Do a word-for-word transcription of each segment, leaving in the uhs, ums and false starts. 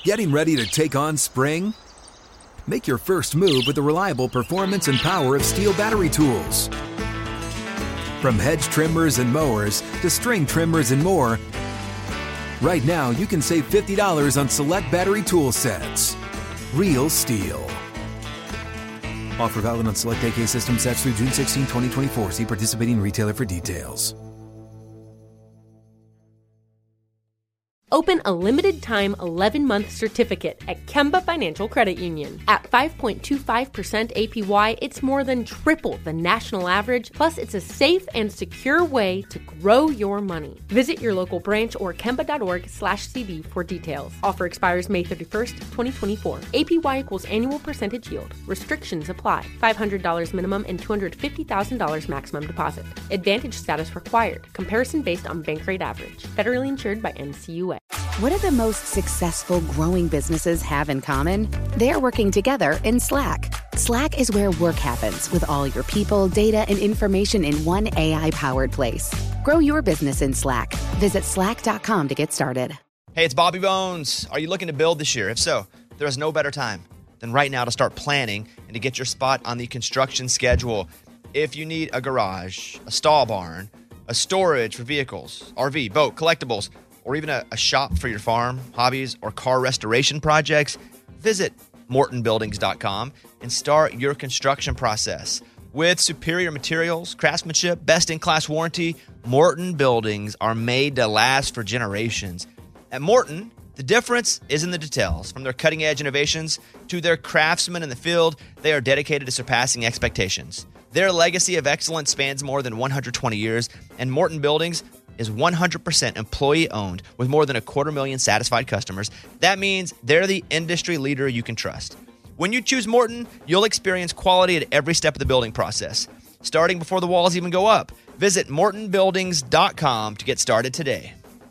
Getting ready to take on spring? Make your first move with the reliable performance and power of Steel battery tools. From hedge trimmers and mowers to string trimmers and more, right now you can save fifty dollars on select battery tool sets. Real Steel. Offer valid on select A K system sets through June sixteenth, twenty twenty-four. See participating retailer for details. Open a limited-time eleven-month certificate at Kemba Financial Credit Union. At five point two five percent A P Y, it's more than triple the national average, plus it's a safe and secure way to grow your money. Visit your local branch or kemba.org slash CD for details. Offer expires May thirty-first, twenty twenty-four. A P Y equals annual percentage yield. Restrictions apply. five hundred dollars minimum and two hundred fifty thousand dollars maximum deposit. Advantage status required. Comparison based on bank rate average. Federally insured by N C U A. What do the most successful growing businesses have in common? They're working together in Slack. Slack is where work happens with all your people, data, and information in one A I-powered place. Grow your business in Slack. Visit slack dot com to get started. Hey, it's Bobby Bones. Are you looking to build this year? If so, there is no better time than right now to start planning and to get your spot on the construction schedule. If you need a garage, a stall barn, a storage for vehicles, R V, boat, collectibles, or even a, a shop for your farm, hobbies, or car restoration projects, visit Morton Buildings dot com and start your construction process. With superior materials, craftsmanship, best-in-class warranty, Morton Buildings are made to last for generations. At Morton, the difference is in the details. From their cutting-edge innovations to their craftsmen in the field, they are dedicated to surpassing expectations. Their legacy of excellence spans more than one hundred twenty years, and Morton Buildings is one hundred percent employee-owned with more than a quarter million satisfied customers. That means they're the industry leader you can trust. When you choose Morton, you'll experience quality at every step of the building process, starting before the walls even go up. Visit Morton Buildings dot com to get started today.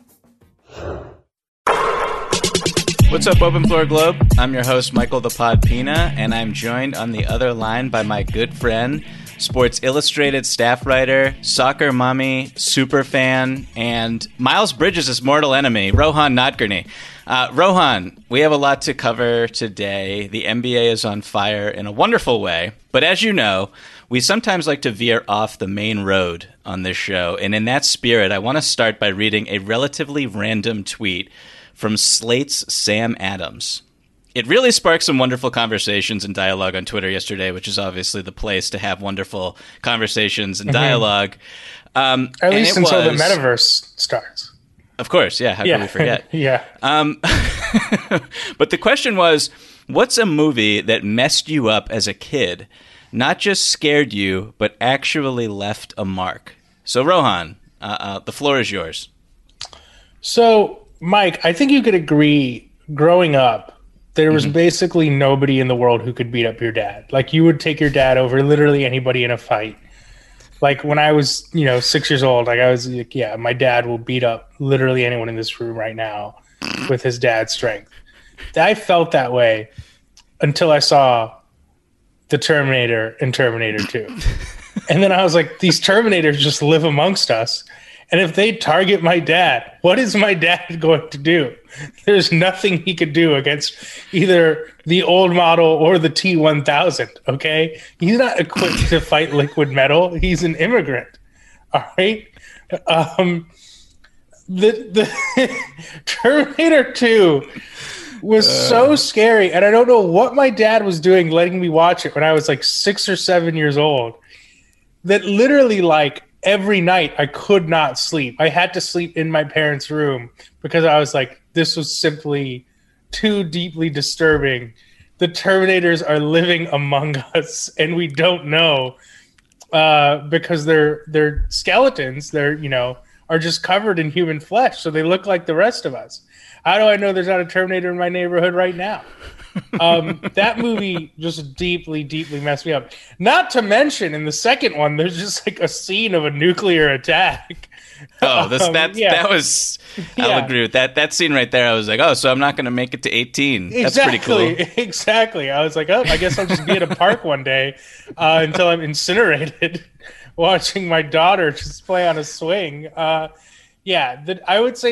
What's up, Open Floor Globe? I'm your host, Michael the Pod Pina, and I'm joined on the other line by my good friend, Sports Illustrated staff writer, soccer mommy, super fan, and Miles Bridges' mortal enemy, Rohan Nadkarni. Uh, Rohan, we have a lot to cover today. The N B A is on fire in a wonderful way, but as you know, we sometimes like to veer off the main road on this show, and in that spirit, I want to start by reading a relatively random tweet from Slate's Sam Adams. It really sparked some wonderful conversations and dialogue on Twitter yesterday, which is obviously the place to have wonderful conversations and dialogue. Mm-hmm. Um, At least until was, the metaverse starts. Of course, yeah. How yeah. could we forget? yeah. Um, but the question was, what's a movie that messed you up as a kid, not just scared you, but actually left a mark? So, Rohan, uh, uh, the floor is yours. So, Mike, I think you could agree, growing up, there was mm-hmm. basically nobody in the world who could beat up your dad. Like, you would take your dad over literally anybody in a fight. Like, when I was, you know, six years old, like, I was like, yeah, my dad will beat up literally anyone in this room right now with his dad's strength. I felt that way until I saw the Terminator and Terminator two. And then I was like, these Terminators just live amongst us. And if they target my dad, what is my dad going to do? There's nothing he could do against either the old model or the T one thousand, okay? He's not equipped to fight liquid metal. He's an immigrant, all right? Um, the, the Terminator two was uh. so scary, and I don't know what my dad was doing letting me watch it when I was like six or seven years old, that literally, like, every night I could not sleep. I had to sleep in my parents' room because I was like, this was simply too deeply disturbing. The Terminators are living among us, and we don't know uh, because they're they're skeletons. They're, you know, are just covered in human flesh, so they look like the rest of us. How do I know there's not a Terminator in my neighborhood right now? um, that movie just deeply, deeply messed me up. Not to mention, in the second one, there's just like a scene of a nuclear attack. Oh, this, that um, yeah. that was. I'll yeah. agree with that. That scene right there, I was like, oh, so I'm not going to make it to eighteen. That's exactly, pretty cool. Exactly. I was like, oh, I guess I'll just be at a park one day uh, until I'm incinerated, watching my daughter just play on a swing. Uh, yeah, the, I would say that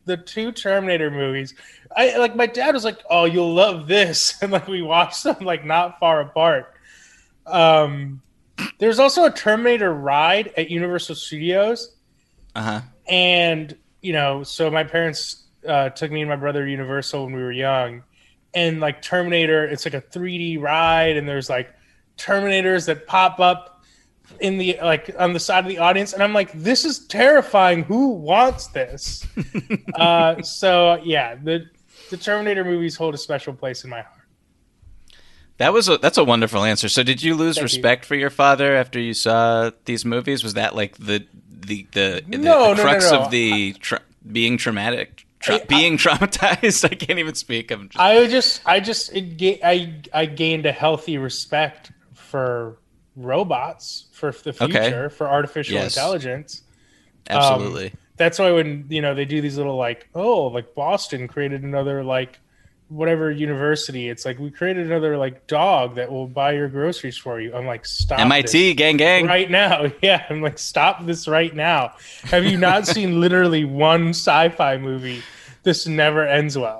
the two Terminator movies. I like my dad was like, "Oh, you'll love this," and like we watched them like not far apart. Um, there's also a Terminator ride at Universal Studios, Uh huh. and you know, so my parents uh, took me and my brother to Universal when we were young, and like Terminator, it's like a three D ride, and there's like Terminators that pop up in the like on the side of the audience, and I'm like, this is terrifying. Who wants this? uh, so yeah, the the Terminator movies hold a special place in my heart. That was a that's a wonderful answer. So, did you lose Thank respect you. for your father after you saw these movies? Was that like the the the, the, No, the no, crux no, no. of the tra- being traumatic, tra- I- being traumatized? I can't even speak. I'm just I just, I just, it ga- I, I gained a healthy respect for robots, for the future, Okay. for artificial Yes. intelligence. absolutely. That's why when you know they do these little like, oh, like Boston created another like whatever university, it's like we created another like dog that will buy your groceries for you. I'm like, stop M I T this gang gang. right now. Yeah, I'm like, stop this right now. Have you not seen literally one sci-fi movie? This never ends well.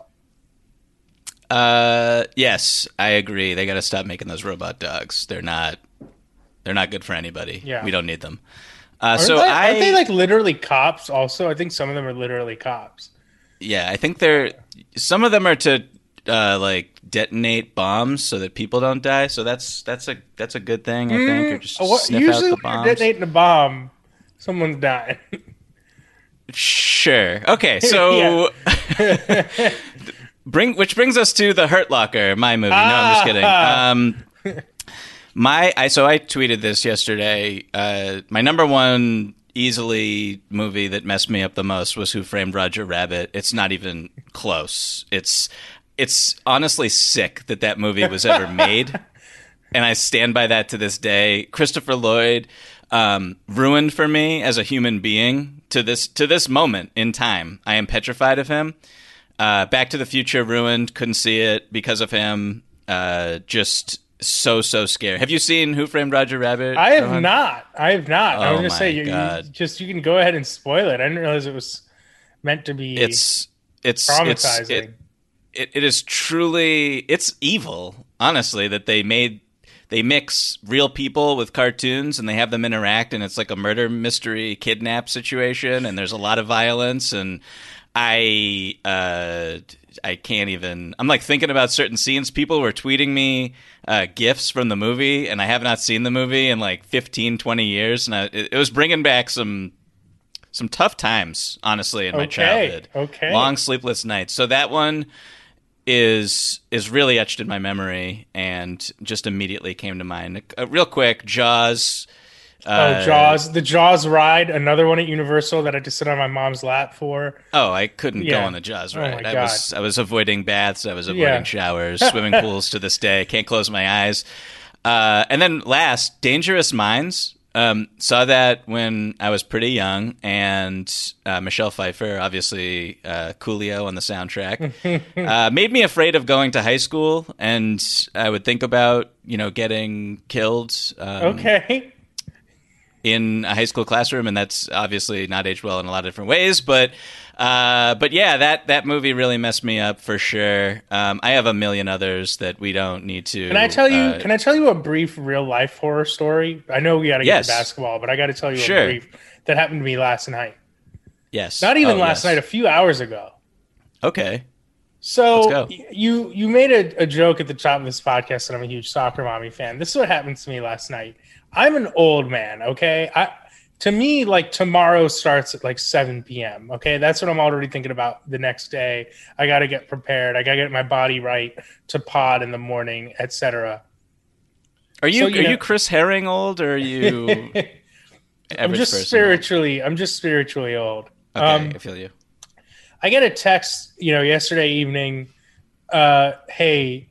Uh, yes, I agree. They got to stop making those robot dogs. They're not. They're not good for anybody. Yeah. We don't need them. Uh, Aren't so they, I aren't they like literally cops? Also, I think some of them are literally cops. yeah, I think they're some of them are to uh, like detonate bombs so that people don't die. So that's that's a that's a good thing. I think or just Uh, what- sniff usually, out the when you're bombs. detonating a bomb, someone's dying. Sure. Okay. So bring which brings us to the Hurt Locker, my movie. No, I'm just kidding. Ah. Um, my I so I tweeted this yesterday. Uh, my number one easily movie that messed me up the most was Who Framed Roger Rabbit. It's not even close. It's it's honestly sick that that movie was ever made, and I stand by that to this day. Christopher Lloyd um, ruined for me as a human being to this to this moment in time. I am petrified of him. Uh, Back to the Future ruined. Couldn't see it because of him. Uh, just so so scary. Have you seen Who Framed Roger Rabbit? I have Rohan? not. I have not. I Oh was gonna my say, you, you God. just you can go ahead and spoil it. I didn't realize it was meant to be It's it's traumatizing. It's, it, it, it is truly it's evil. Honestly, that they made they mix real people with cartoons and they have them interact, and it's like a murder mystery kidnap situation, and there's a lot of violence, and I uh, I can't even. I'm like thinking about certain scenes. People were tweeting me uh, gifs from the movie, and I have not seen the movie in like fifteen, twenty years, and I, it, it was bringing back some some tough times, honestly, in my Okay, childhood. okay. Long sleepless nights. So that one is is really etched in my memory, and just immediately came to mind. Uh, real quick, Jaws. Uh, oh, Jaws, the Jaws ride, another one at Universal that I had to sit on my mom's lap for. Oh, I couldn't Yeah. go on the Jaws Oh ride. my I God. was I was avoiding baths. I was avoiding Yeah. showers, swimming pools to this day. Can't close my eyes. Uh, and then last, Dangerous Minds. Um, saw that when I was pretty young, and uh, Michelle Pfeiffer, obviously uh, Coolio on the soundtrack, uh, made me afraid of going to high school. And I would think about you know getting killed. Um, Okay. in a high school classroom, and that's obviously not aged well in a lot of different ways. But, uh, but yeah, that that movie really messed me up for sure. Um, I have a million others that we don't need to. Can I tell you? uh, can I tell you a brief real life horror story? I know we got to get Yes. to basketball, but I got to tell you Sure. a brief that happened to me last night. yes, Not even Oh, last yes. night, a few hours ago. Okay, So Let's go. y- you you made a, a joke at the top of this podcast that I'm a huge soccer mommy fan. This is what happened to me last night. I'm an old man, okay? I to me, like tomorrow starts at like seven p.m. Okay, that's what I'm already thinking about the next day. I got to get prepared. I got to get my body right to pod in the morning, et cetera. are you So, you are know- you Chris Herring old, or are you I'm average just person spiritually. I'm just spiritually old. old? Okay, Um, I feel you. I get a text, you know, yesterday evening. Uh, hey,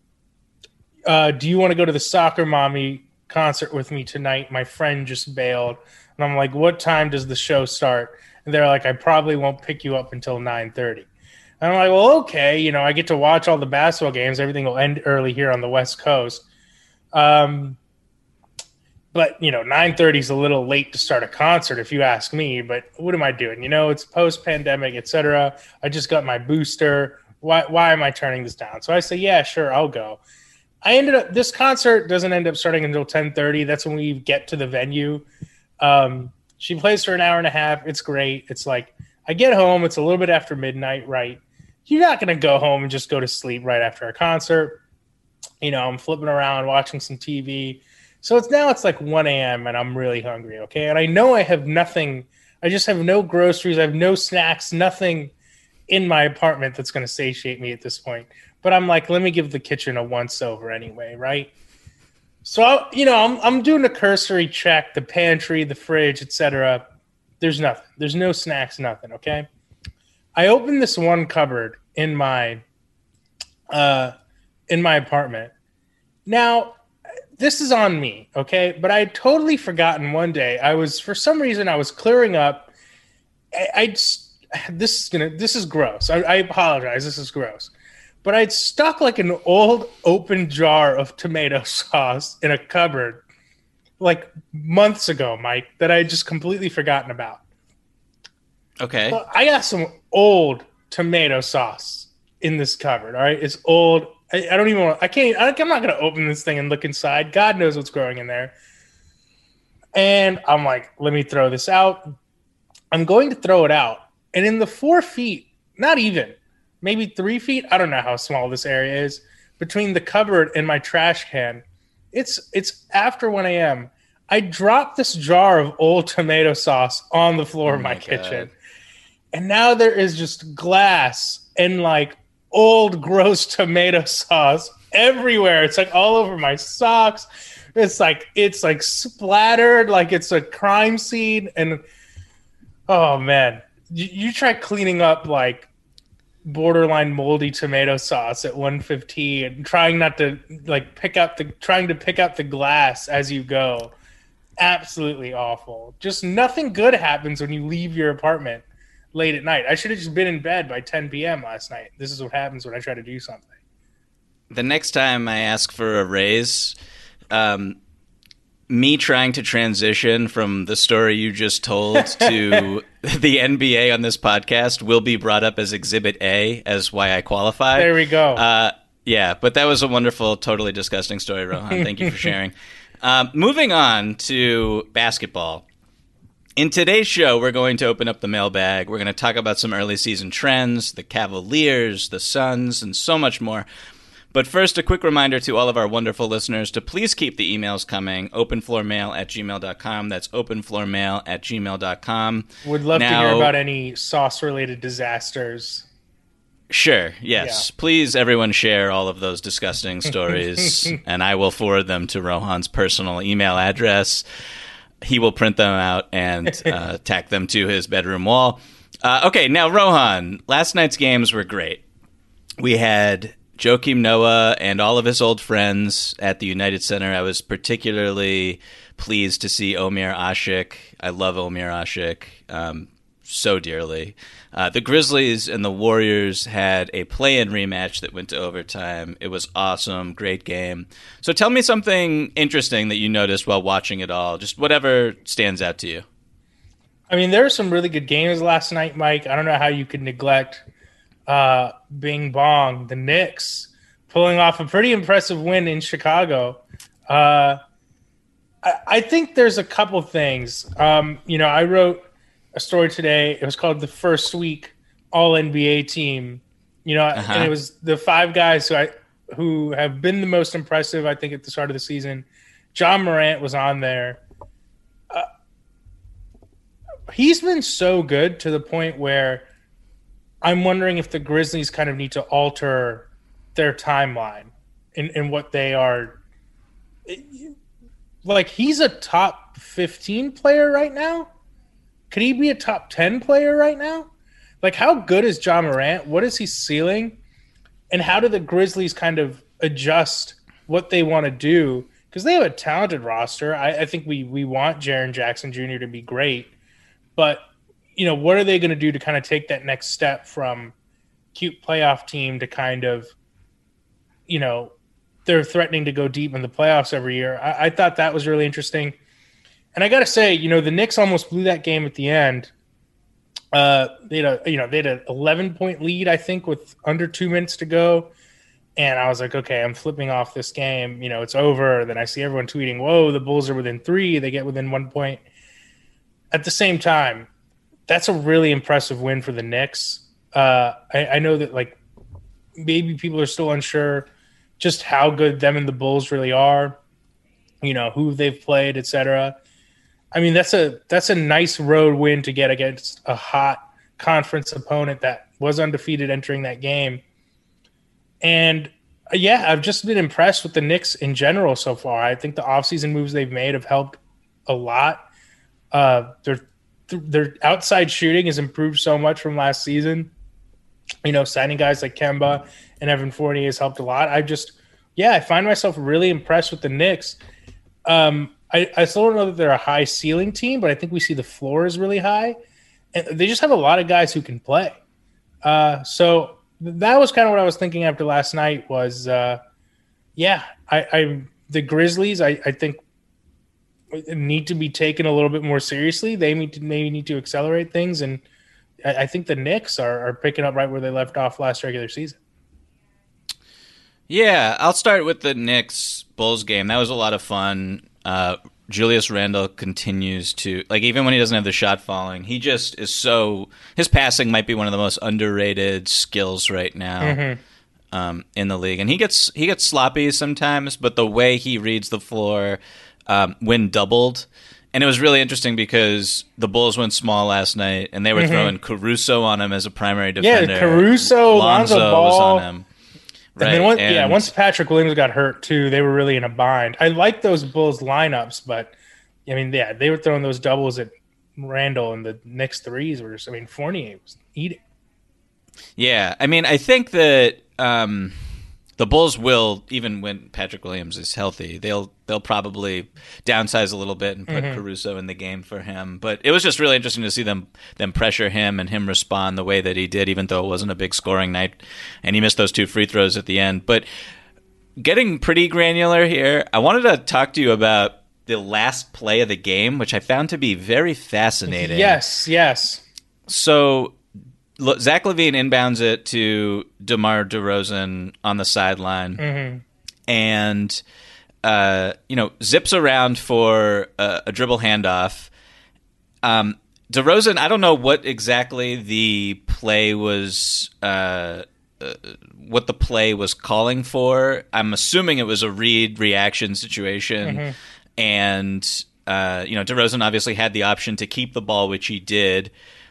uh, do you want to go to the Soccer Mommy concert with me tonight? My friend just bailed. And I'm like, what time does the show start? And they're like, I probably won't pick you up until nine thirty. And I'm like, well, okay. You know, I get to watch all the basketball games. Everything will end early here on the West Coast. Um, But, you know, nine thirty is a little late to start a concert, if you ask me. But what am I doing? You know, it's post-pandemic, et cetera. I just got my booster. Why, why am I turning this down? So I say, yeah, sure, I'll go. I ended up – this concert doesn't end up starting until ten thirty. That's when we get to the venue. Um, she plays for an hour and a half. It's great. It's like I get home. It's a little bit after midnight, right? You're not going to go home and just go to sleep right after a concert. You know, I'm flipping around, watching some T V. So it's now it's like one a.m. and I'm really hungry, okay? And I know I have nothing. I just have no groceries. I have no snacks, nothing in my apartment that's going to satiate me at this point. But I'm like, let me give the kitchen a once-over anyway, right? So, I, you know, I'm I'm doing a cursory check, the pantry, the fridge, et cetera. There's nothing. There's no snacks, nothing, okay? I opened this one cupboard in my uh, in my apartment. Now, this is on me, okay? But I had totally forgotten one day. I was, for some reason, I was clearing up. I, I just, this is gonna, this is gross. I, I apologize. This is gross. But I'd stuck like an old open jar of tomato sauce in a cupboard like months ago, Mike, that I had just completely forgotten about. Okay. So I got some old tomato sauce in this cupboard, all right? It's old. I, I don't even want. I can't. I, I'm not going to open this thing and look inside. God knows what's growing in there. And I'm like, let me throw this out. I'm going to throw it out, and in the four feet, not even, maybe three feet. I don't know how small this area is between the cupboard and my trash can. It's it's after one a.m. I dropped this jar of old tomato sauce on the floor Oh of my, my kitchen, God. and now there is just glass and like old gross tomato sauce everywhere. It's like all over my socks. It's like it's like splattered like it's a crime scene. And oh man, you, you try cleaning up like borderline moldy tomato sauce at one fifteen and trying not to like pick up the trying to pick up the glass as you go. Absolutely awful. Just nothing good happens when you leave your apartment late at night. I should have just been in bed by ten p.m. last night. This is what happens when I try to do something. The next time I ask for a raise, um, me trying to transition from the story you just told to the N B A on this podcast will be brought up as Exhibit A as why I qualify. There we go. Uh, yeah, but that was a wonderful, totally disgusting story, Rohan. Thank you for sharing. Um, moving on to basketball. In today's show, we're going to open up the mailbag. We're going to talk about some early season trends, the Cavaliers, the Suns, and so much more. But first, a quick reminder to all of our wonderful listeners to please keep the emails coming, openfloormail at gmail dot com. That's openfloormail at gmail dot com. Would love Now, to hear about any sauce-related disasters. Sure, yes. Yeah. Please, everyone, share all of those disgusting stories, and I will forward them to Rohan's personal email address. He will print them out and uh, tack them to his bedroom wall. Uh, okay, now, Rohan, last night's games were great. We had Joakim Noah and all of his old friends at the United Center. I was particularly pleased to see Omer Ashik. I love Omer Ashik um, so dearly. Uh, the Grizzlies and the Warriors had a play-in rematch that went to overtime. It was awesome, great game. So tell me something interesting that you noticed while watching it all, just whatever stands out to you. I mean, there were some really good games last night, Mike. I don't know how you could neglect uh, Bing Bong, the Knicks, pulling off a pretty impressive win in Chicago. Uh, I, I think there's a couple things. Um, you know, I wrote a story today. It was called The First Week All N B A Team. You know, Uh-huh. and it was the five guys who I who have been the most impressive, I think, at the start of the season. John Morant was on there. Uh, he's been so good to the point where I'm wondering if the Grizzlies kind of need to alter their timeline in, in what they are. Like, he's a top fifteen player right now. Could he be a top ten player right now? Like, how good is John Morant? What is he ceiling? And how do the Grizzlies kind of adjust what they want to do? Because they have a talented roster. I, I think we we want Jaren Jackson Junior to be great. But, you know, what are they going to do to kind of take that next step from cute playoff team to kind of, you know, they're threatening to go deep in the playoffs every year. I, I thought that was really interesting. And I got to say, you know, the Knicks almost blew that game at the end. Uh, they had a, you know, they had an eleven point lead, I think, with under two minutes to go. And I was like, okay, I'm flipping off this game. You know, it's over. Then I see everyone tweeting, whoa, the Bulls are within three. They get within one point. At the same time, that's a really impressive win for the Knicks. Uh, I, I know that, like, maybe people are still unsure just how good them and the Bulls really are, you know, who they've played, et cetera. I mean, that's a that's a nice road win to get against a hot conference opponent that was undefeated entering that game. And, uh, yeah, I've just been impressed with the Knicks in general so far. I think the offseason moves they've made have helped a lot. Uh, their their outside shooting has improved so much from last season. You know, signing guys like Kemba and Evan Fournier has helped a lot. I just, yeah, I find myself really impressed with the Knicks. Um, I, I still don't know that they're a high ceiling team, but I think we see the floor is really high. And they just have a lot of guys who can play. Uh, so that was kind of what I was thinking after last night was, uh, yeah, I, I the Grizzlies, I, I think, need to be taken a little bit more seriously. They need to maybe need to accelerate things, and I, I think the Knicks are, are picking up right where they left off last regular season. Yeah, I'll start with the Knicks Bulls game. That was a lot of fun. Uh, Julius Randle continues to, like, even when he doesn't have the shot falling, he just is so, his passing might be one of the most underrated skills right now. Mm-hmm. Um, in the league, and he gets he gets sloppy sometimes, but the way he reads the floor, um, when doubled, and it was really interesting because the Bulls went small last night, and they were mm-hmm. throwing Caruso on him as a primary defender. Yeah, Caruso, Lonzo, Lonzo Ball was on him. Right. And then once, and, yeah, once Patrick Williams got hurt too, they were really in a bind. I like those Bulls lineups, but I mean, yeah, they were throwing those doubles at Randall, and the Knicks threes were just, I mean, Fournier was eating. Yeah, I mean, I think that um, the Bulls will, even when Patrick Williams is healthy, they'll they'll probably downsize a little bit and put mm-hmm. Caruso in the game for him. But it was just really interesting to see them them pressure him and him respond the way that he did, even though it wasn't a big scoring night, and he missed those two free throws at the end. But getting pretty granular here, I wanted to talk to you about the last play of the game, which I found to be very fascinating. Yes, yes. So Zach LaVine inbounds it to DeMar DeRozan on the sideline, mm-hmm. and uh, you know zips around for a, a dribble handoff. Um, DeRozan, I don't know what exactly the play was, uh, uh, what the play was calling for. I'm assuming it was a read reaction situation, mm-hmm. and uh, you know DeRozan obviously had the option to keep the ball, which he did,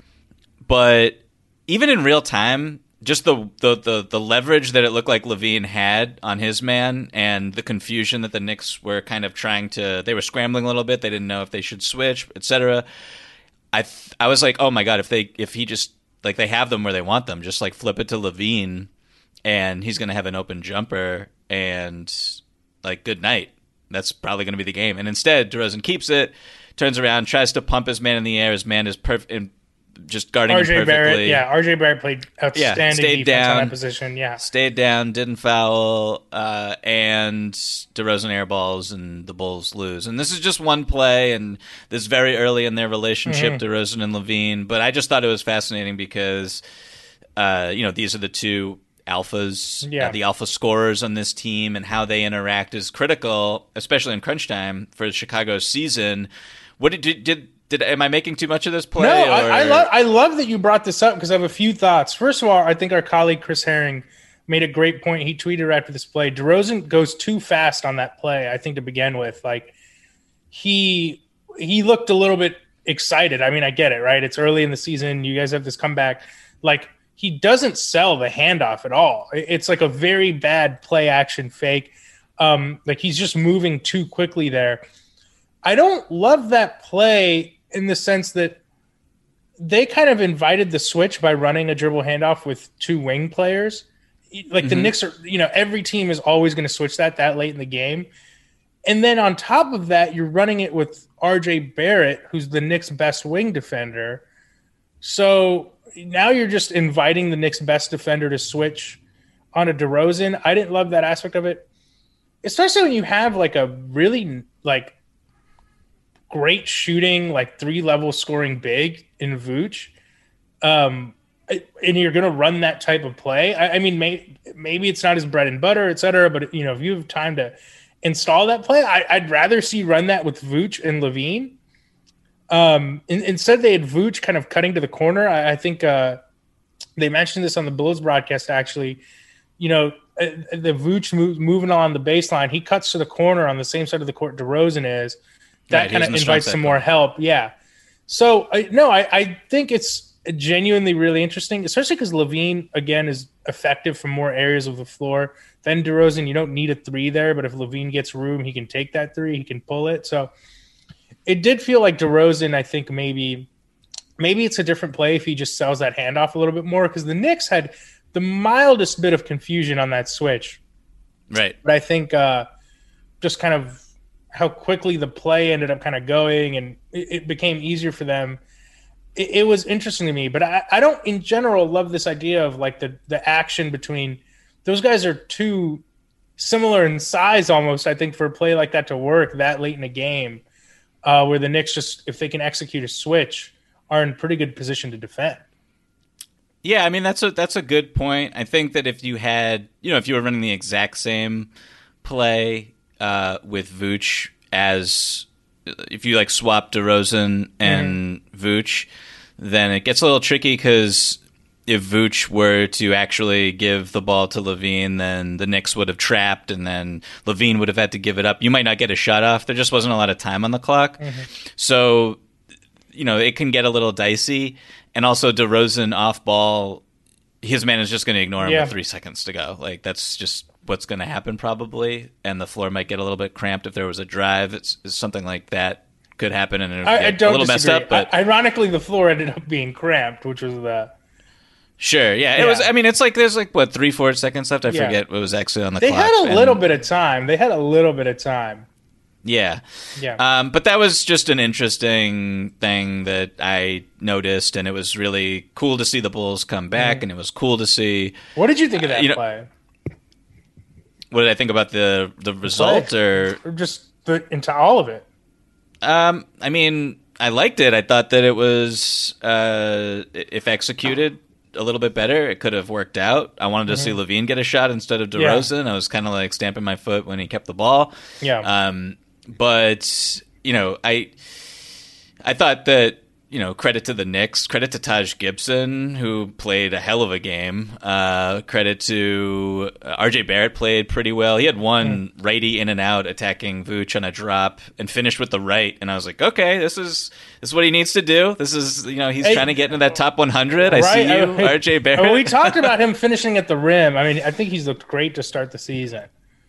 but even in real time, just the, the, the, the leverage that it looked like LaVine had on his man and the confusion that the Knicks were kind of trying to – they were scrambling a little bit. They didn't know if they should switch, et cetera. I th- I was like, oh, my God, if they if he just – like they have them where they want them, just like flip it to LaVine and he's going to have an open jumper and like good night. That's probably going to be the game. And instead, DeRozan keeps it, turns around, tries to pump his man in the air. His man is perfect – just guarding R J him perfectly. Barrett, yeah, R J Barrett played outstanding yeah, defense down, on that position. Yeah, stayed down, didn't foul, uh, and DeRozan airballs, and the Bulls lose. And this is just one play, and this is very early in their relationship, mm-hmm. DeRozan and LaVine. But I just thought it was fascinating because, uh, you know, these are the two alphas, yeah. uh, the alpha scorers on this team, and how they interact is critical, especially in crunch time for Chicago's season. What did did, did Did am I making too much of this play? No, or? I, I love I love that you brought this up because I have a few thoughts. First of all, I think our colleague Chris Herring made a great point. He tweeted after this play, DeRozan goes too fast on that play, I think, to begin with. Like he he looked a little bit excited. I mean, I get it, right? It's early in the season. You guys have this comeback. Like he doesn't sell the handoff at all. It's like a very bad play action fake. Um, like he's just moving too quickly there. I don't love that play in the sense that they kind of invited the switch by running a dribble handoff with two wing players. Like mm-hmm. the Knicks are, you know, every team is always going to switch that that late in the game. And then on top of that, you're running it with R J Barrett, who's the Knicks' best wing defender. So now you're just inviting the Knicks' best defender to switch on a DeRozan. I didn't love that aspect of it, especially when you have like a really like great shooting, like three level scoring big in Vooch, um, and you're going to run that type of play. I, I mean, may, maybe it's not his bread and butter, et cetera, but you know, if you have time to install that play, I, I'd rather see run that with Vooch and LaVine. Um, in, instead, they had Vooch kind of cutting to the corner. I, I think uh, they mentioned this on the Bulls broadcast. Actually, you know, uh, the Vooch move, moving on the baseline, he cuts to the corner on the same side of the court DeRozan is. That right, kind of invites some more help. Yeah. So uh, no, I, I think it's genuinely really interesting, especially because LaVine again is effective from more areas of the floor than DeRozan. You don't need a three there, but if LaVine gets room, he can take that three. He can pull it. So it did feel like DeRozan. I think maybe maybe it's a different play if he just sells that handoff a little bit more, because the Knicks had the mildest bit of confusion on that switch. Right. But I think uh, just kind of how quickly the play ended up kind of going, and it, it became easier for them. It, it was interesting to me, but I, I don't in general love this idea of like the, the action between those guys are too similar in size almost, I think, for a play like that to work that late in a game, uh, where the Knicks just, if they can execute a switch, are in pretty good position to defend. Yeah, I mean, that's a, that's a good point. I think that if you had, you know, if you were running the exact same play, Uh, with Vooch as if you like swap DeRozan and mm. Vooch, then it gets a little tricky because if Vooch were to actually give the ball to LaVine, then the Knicks would have trapped, and then LaVine would have had to give it up. You might not get a shot off. There just wasn't a lot of time on the clock. Mm-hmm. So, you know, it can get a little dicey. And also DeRozan off ball, his man is just going to ignore him yeah. with three seconds to go. Like, that's just what's going to happen probably, and the floor might get a little bit cramped if there was a drive. It's, it's something like that could happen, and it would I, get I don't a little disagree. messed up. But I, ironically, the floor ended up being cramped, which was the sure, yeah, yeah. It was. I mean, it's like there's like what three, four seconds left. I yeah. forget what was actually on the they clock. They had a and, little bit of time. They had a little bit of time. Yeah, yeah. Um, but that was just an interesting thing that I noticed, and it was really cool to see the Bulls come back, mm-hmm. and it was cool to see. What did you think of that uh, you know, play? What did I think about the the result, or, or just the, into all of it? Um, I mean, I liked it. I thought that it was, uh, if executed a little bit better, it could have worked out. I wanted to mm-hmm. see LaVine get a shot instead of DeRozan. Yeah. I was kind of like stamping my foot when he kept the ball. Yeah. Um, but you know, I I thought that. You know, credit to the Knicks, credit to Taj Gibson, who played a hell of a game. Uh, credit to uh, R J Barrett played pretty well. He had one mm. righty in and out attacking Vooch on a drop and finished with the right. And I was like, okay, this is this is what he needs to do. This is, you know, he's hey, trying to get into that top one hundred. I right. see you, I mean, R J Barrett. We talked about him finishing at the rim. I mean, I think he's looked great to start the season.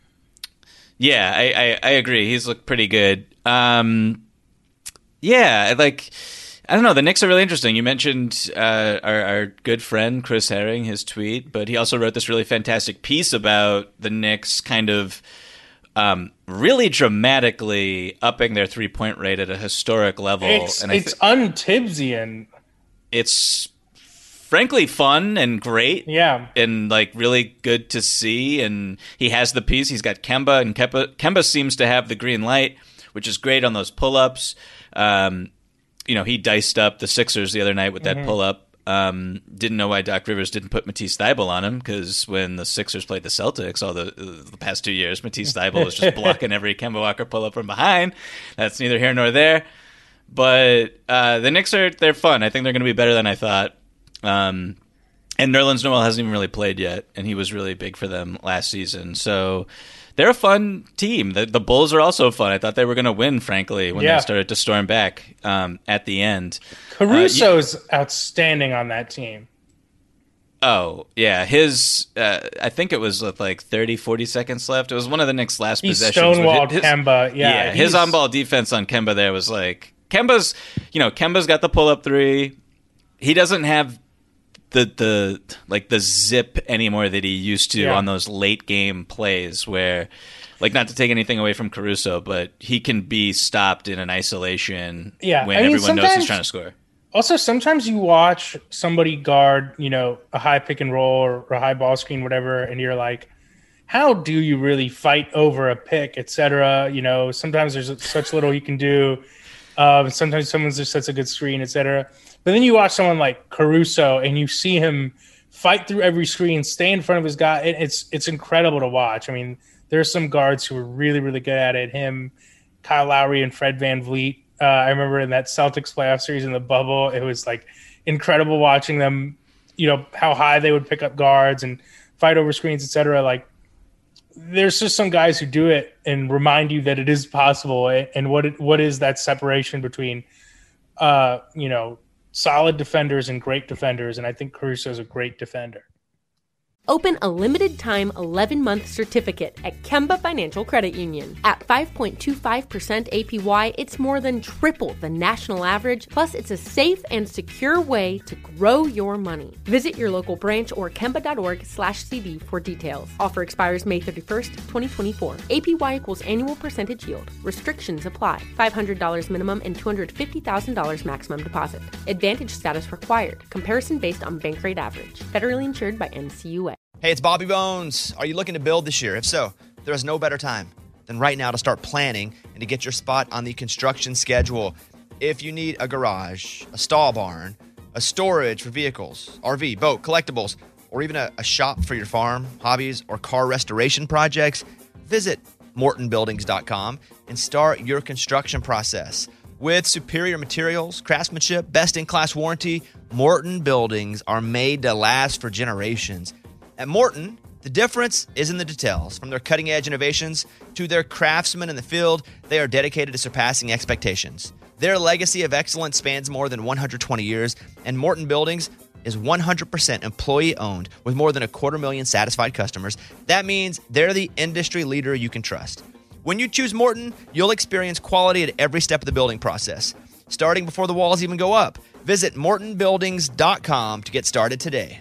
Yeah, I, I, I agree. He's looked pretty good. Um, yeah, like... I don't know. The Knicks are really interesting. You mentioned uh, our, our good friend Chris Herring, his tweet, but he also wrote this really fantastic piece about the Knicks kind of um, really dramatically upping their three-point rate at a historic level. It's, and it's th- un-Tibbsian. It's frankly fun and great. Yeah. And like really good to see. And he has the piece. He's got Kemba, and Kemba, Kemba seems to have the green light, which is great on those pull-ups. Um You know, he diced up the Sixers the other night with that mm-hmm. pull-up. Um, didn't know why Doc Rivers didn't put Matisse Thybulle on him, because when the Sixers played the Celtics all the, the past two years, Matisse Thybulle was just blocking every Kemba Walker pull-up from behind. That's neither here nor there. But uh, the Knicks are they're fun. I think they're going to be better than I thought. Um, and Nerlens Noel hasn't even really played yet, and he was really big for them last season. So... they're a fun team. The, the Bulls are also fun. I thought they were going to win, frankly, when yeah. they started to storm back um, at the end. Caruso's uh, you, outstanding on that team. Oh, yeah. His, uh, I think it was with like thirty, forty seconds left. It was one of the Knicks' last he possessions. Stonewalled his, Kemba. Yeah, yeah his on-ball defense on Kemba there was like, Kemba's, you know, Kemba's got the pull-up three. He doesn't have the the like the zip anymore that he used to yeah. on those late game plays where, like, not to take anything away from Caruso, but he can be stopped in an isolation yeah. when I mean, everyone knows he's trying to score. Also, sometimes you watch somebody guard, you know, a high pick and roll or a high ball screen, whatever, and you're like, how do you really fight over a pick, et cetera? You know, sometimes there's such little you can do. Um, sometimes someone just sets a good screen, et cetera. But then you watch someone like Caruso, and you see him fight through every screen, stay in front of his guy. It, it's it's incredible to watch. I mean, there are some guards who are really, really good at it. Him, Kyle Lowry, and Fred VanVleet. Uh, I remember in that Celtics playoff series in the bubble, it was like incredible watching them, you know, how high they would pick up guards and fight over screens, et cetera. Like, there's just some guys who do it and remind you that it is possible. And what it, what is that separation between, uh, you know, solid defenders and great defenders? And I think Caruso is a great defender. Open a limited-time eleven-month certificate at Kemba Financial Credit Union. At five point two five percent A P Y, it's more than triple the national average, plus it's a safe and secure way to grow your money. Visit your local branch or kemba.org slash CD for details. Offer expires May thirty-first, twenty twenty-four. A P Y equals annual percentage yield. Restrictions apply. five hundred dollars minimum and two hundred fifty thousand dollars maximum deposit. Advantage status required. Comparison based on bank rate average. Federally insured by N C U A. Hey, it's Bobby Bones. Are you looking to build this year? If so, there is no better time than right now to start planning and to get your spot on the construction schedule. If you need a garage, a stall barn, a storage for vehicles, R V, boat, collectibles, or even a, a shop for your farm, hobbies, or car restoration projects, visit Morton Buildings dot com and start your construction process. With superior materials, craftsmanship, best-in-class warranty, Morton Buildings are made to last for generations. At Morton, the difference is in the details. From their cutting-edge innovations to their craftsmen in the field, they are dedicated to surpassing expectations. Their legacy of excellence spans more than one hundred twenty years, and Morton Buildings is one hundred percent employee-owned with more than a quarter million satisfied customers. That means they're the industry leader you can trust. When you choose Morton, you'll experience quality at every step of the building process, starting before the walls even go up. Visit Morton Buildings dot com to get started today.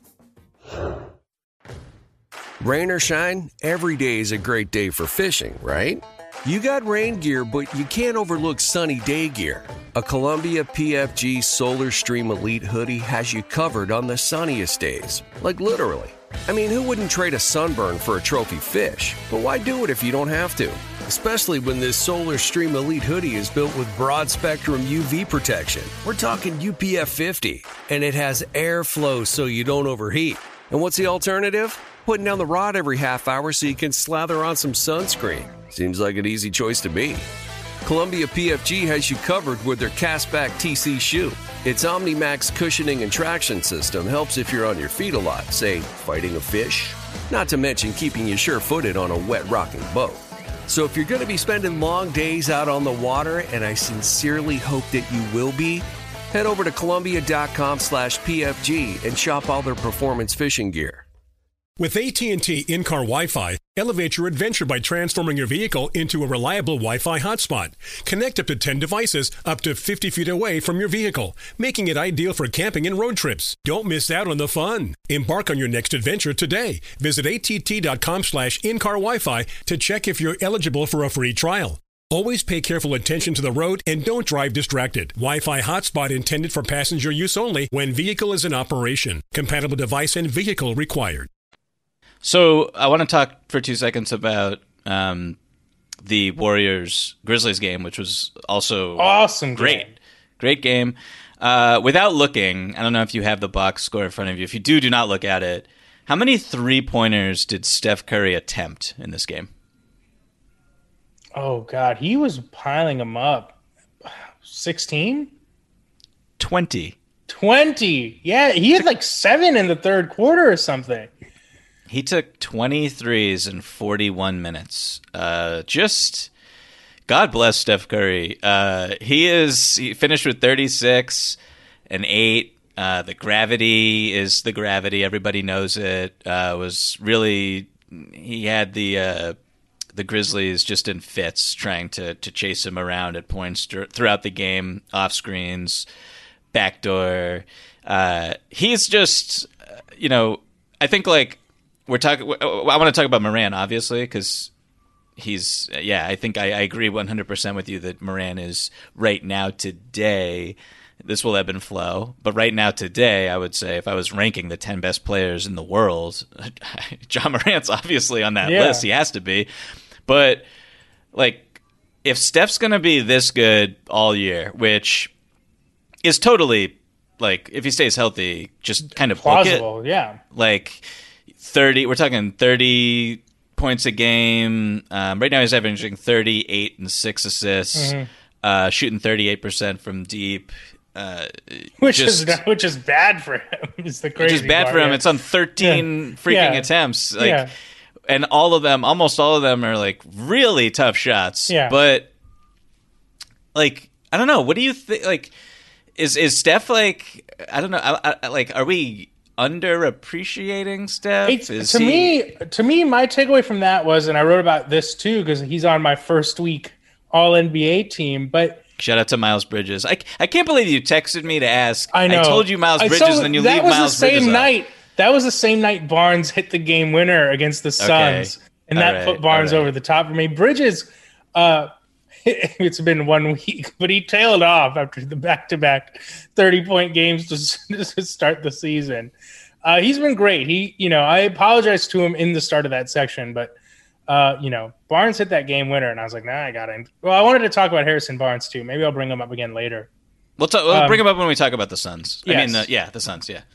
Rain or shine, every day is a great day for fishing, right? You got rain gear, but you can't overlook sunny day gear. A Columbia P F G Solar Stream Elite hoodie has you covered on the sunniest days. Like literally. I mean, who wouldn't trade a sunburn for a trophy fish? But why do it if you don't have to? Especially when this Solar Stream Elite hoodie is built with broad spectrum U V protection. We're talking U P F fifty, and it has airflow so you don't overheat. And what's the alternative? Putting down the rod every half hour so you can slather on some sunscreen. Seems like an easy choice to me. Columbia P F G has you covered with their Castback T C shoe. Its OmniMax cushioning and traction system helps if you're on your feet a lot, say, fighting a fish. Not to mention keeping you sure-footed on a wet rocking boat. So if you're going to be spending long days out on the water, and I sincerely hope that you will be, head over to Columbia.com slash PFG and shop all their performance fishing gear. With A T and T in-car Wi-Fi, elevate your adventure by transforming your vehicle into a reliable Wi-Fi hotspot. Connect up to ten devices up to fifty feet away from your vehicle, making it ideal for camping and road trips. Don't miss out on the fun. Embark on your next adventure today. Visit att.com slash in-car Wi-Fi to check if you're eligible for a free trial. Always pay careful attention to the road and don't drive distracted. Wi-Fi hotspot intended for passenger use only when vehicle is in operation. Compatible device and vehicle required. So I want to talk for two seconds about um, the Warriors Grizzlies game, which was also awesome, great, game. great game. Uh, without looking, I don't know if you have the box score in front of you. If you do, do not look at it. How many three pointers did Steph Curry attempt in this game? Oh God, he was piling them up. Sixteen, twenty, twenty. Yeah, he had like seven in the third quarter or something. He took twenty threes in forty-one minutes. Uh, just, God bless Steph Curry. Uh, he is he finished with thirty-six and eight. Uh, the gravity is the gravity. Everybody knows it. Uh, was really he had the uh, the Grizzlies just in fits, trying to to chase him around at points throughout the game, off screens, backdoor. Uh, he's just, you know, I think like. We're talking. I want to talk about Moran, obviously, because he's. Yeah, I think I, I agree one hundred percent with you that Moran is right now today. This will ebb and flow, but right now today, I would say if I was ranking the ten best players in the world, John Morant's obviously on that yeah. list. He has to be, but like if Steph's going to be this good all year, which is totally, like, if he stays healthy, just kind of plausible, book it. Yeah. Like, thirty, we're talking thirty points a game. Um, right now he's averaging thirty-eight and six assists, mm-hmm. uh, shooting thirty-eight percent from deep. Uh, which just, is which is bad for him. It's the crazy Which is bad part, for him. yeah. It's on thirteen yeah. freaking yeah. attempts. Like, yeah. And all of them, almost all of them are, like, really tough shots. Yeah. But, like, I don't know. What do you think? Like, is is Steph, like, I don't know. I, I, like, are we underappreciating Steph? It's, is to he... me, to me, my takeaway from that was, and I wrote about this too, because he's on my first week All N B A team, but shout out to Miles Bridges. I, I can't believe you texted me to ask. I know. I told you Miles Bridges, so and then you that leave was Miles the same Bridges night. Up. That was the same night Barnes hit the game winner against the Suns, okay. and that right. put Barnes right. over the top for me. Bridges, uh, it's been one week, but he tailed off after the back-to-back thirty-point games to, to start the season. Uh, he's been great. He, you know, I apologized to him in the start of that section, but uh, you know, Barnes hit that game winner, and I was like, nah, I got him. Well, I wanted to talk about Harrison Barnes too. Maybe I'll bring him up again later. We'll, talk, we'll um, bring him up when we talk about the Suns. Yes. I mean, the, yeah, the Suns, yeah.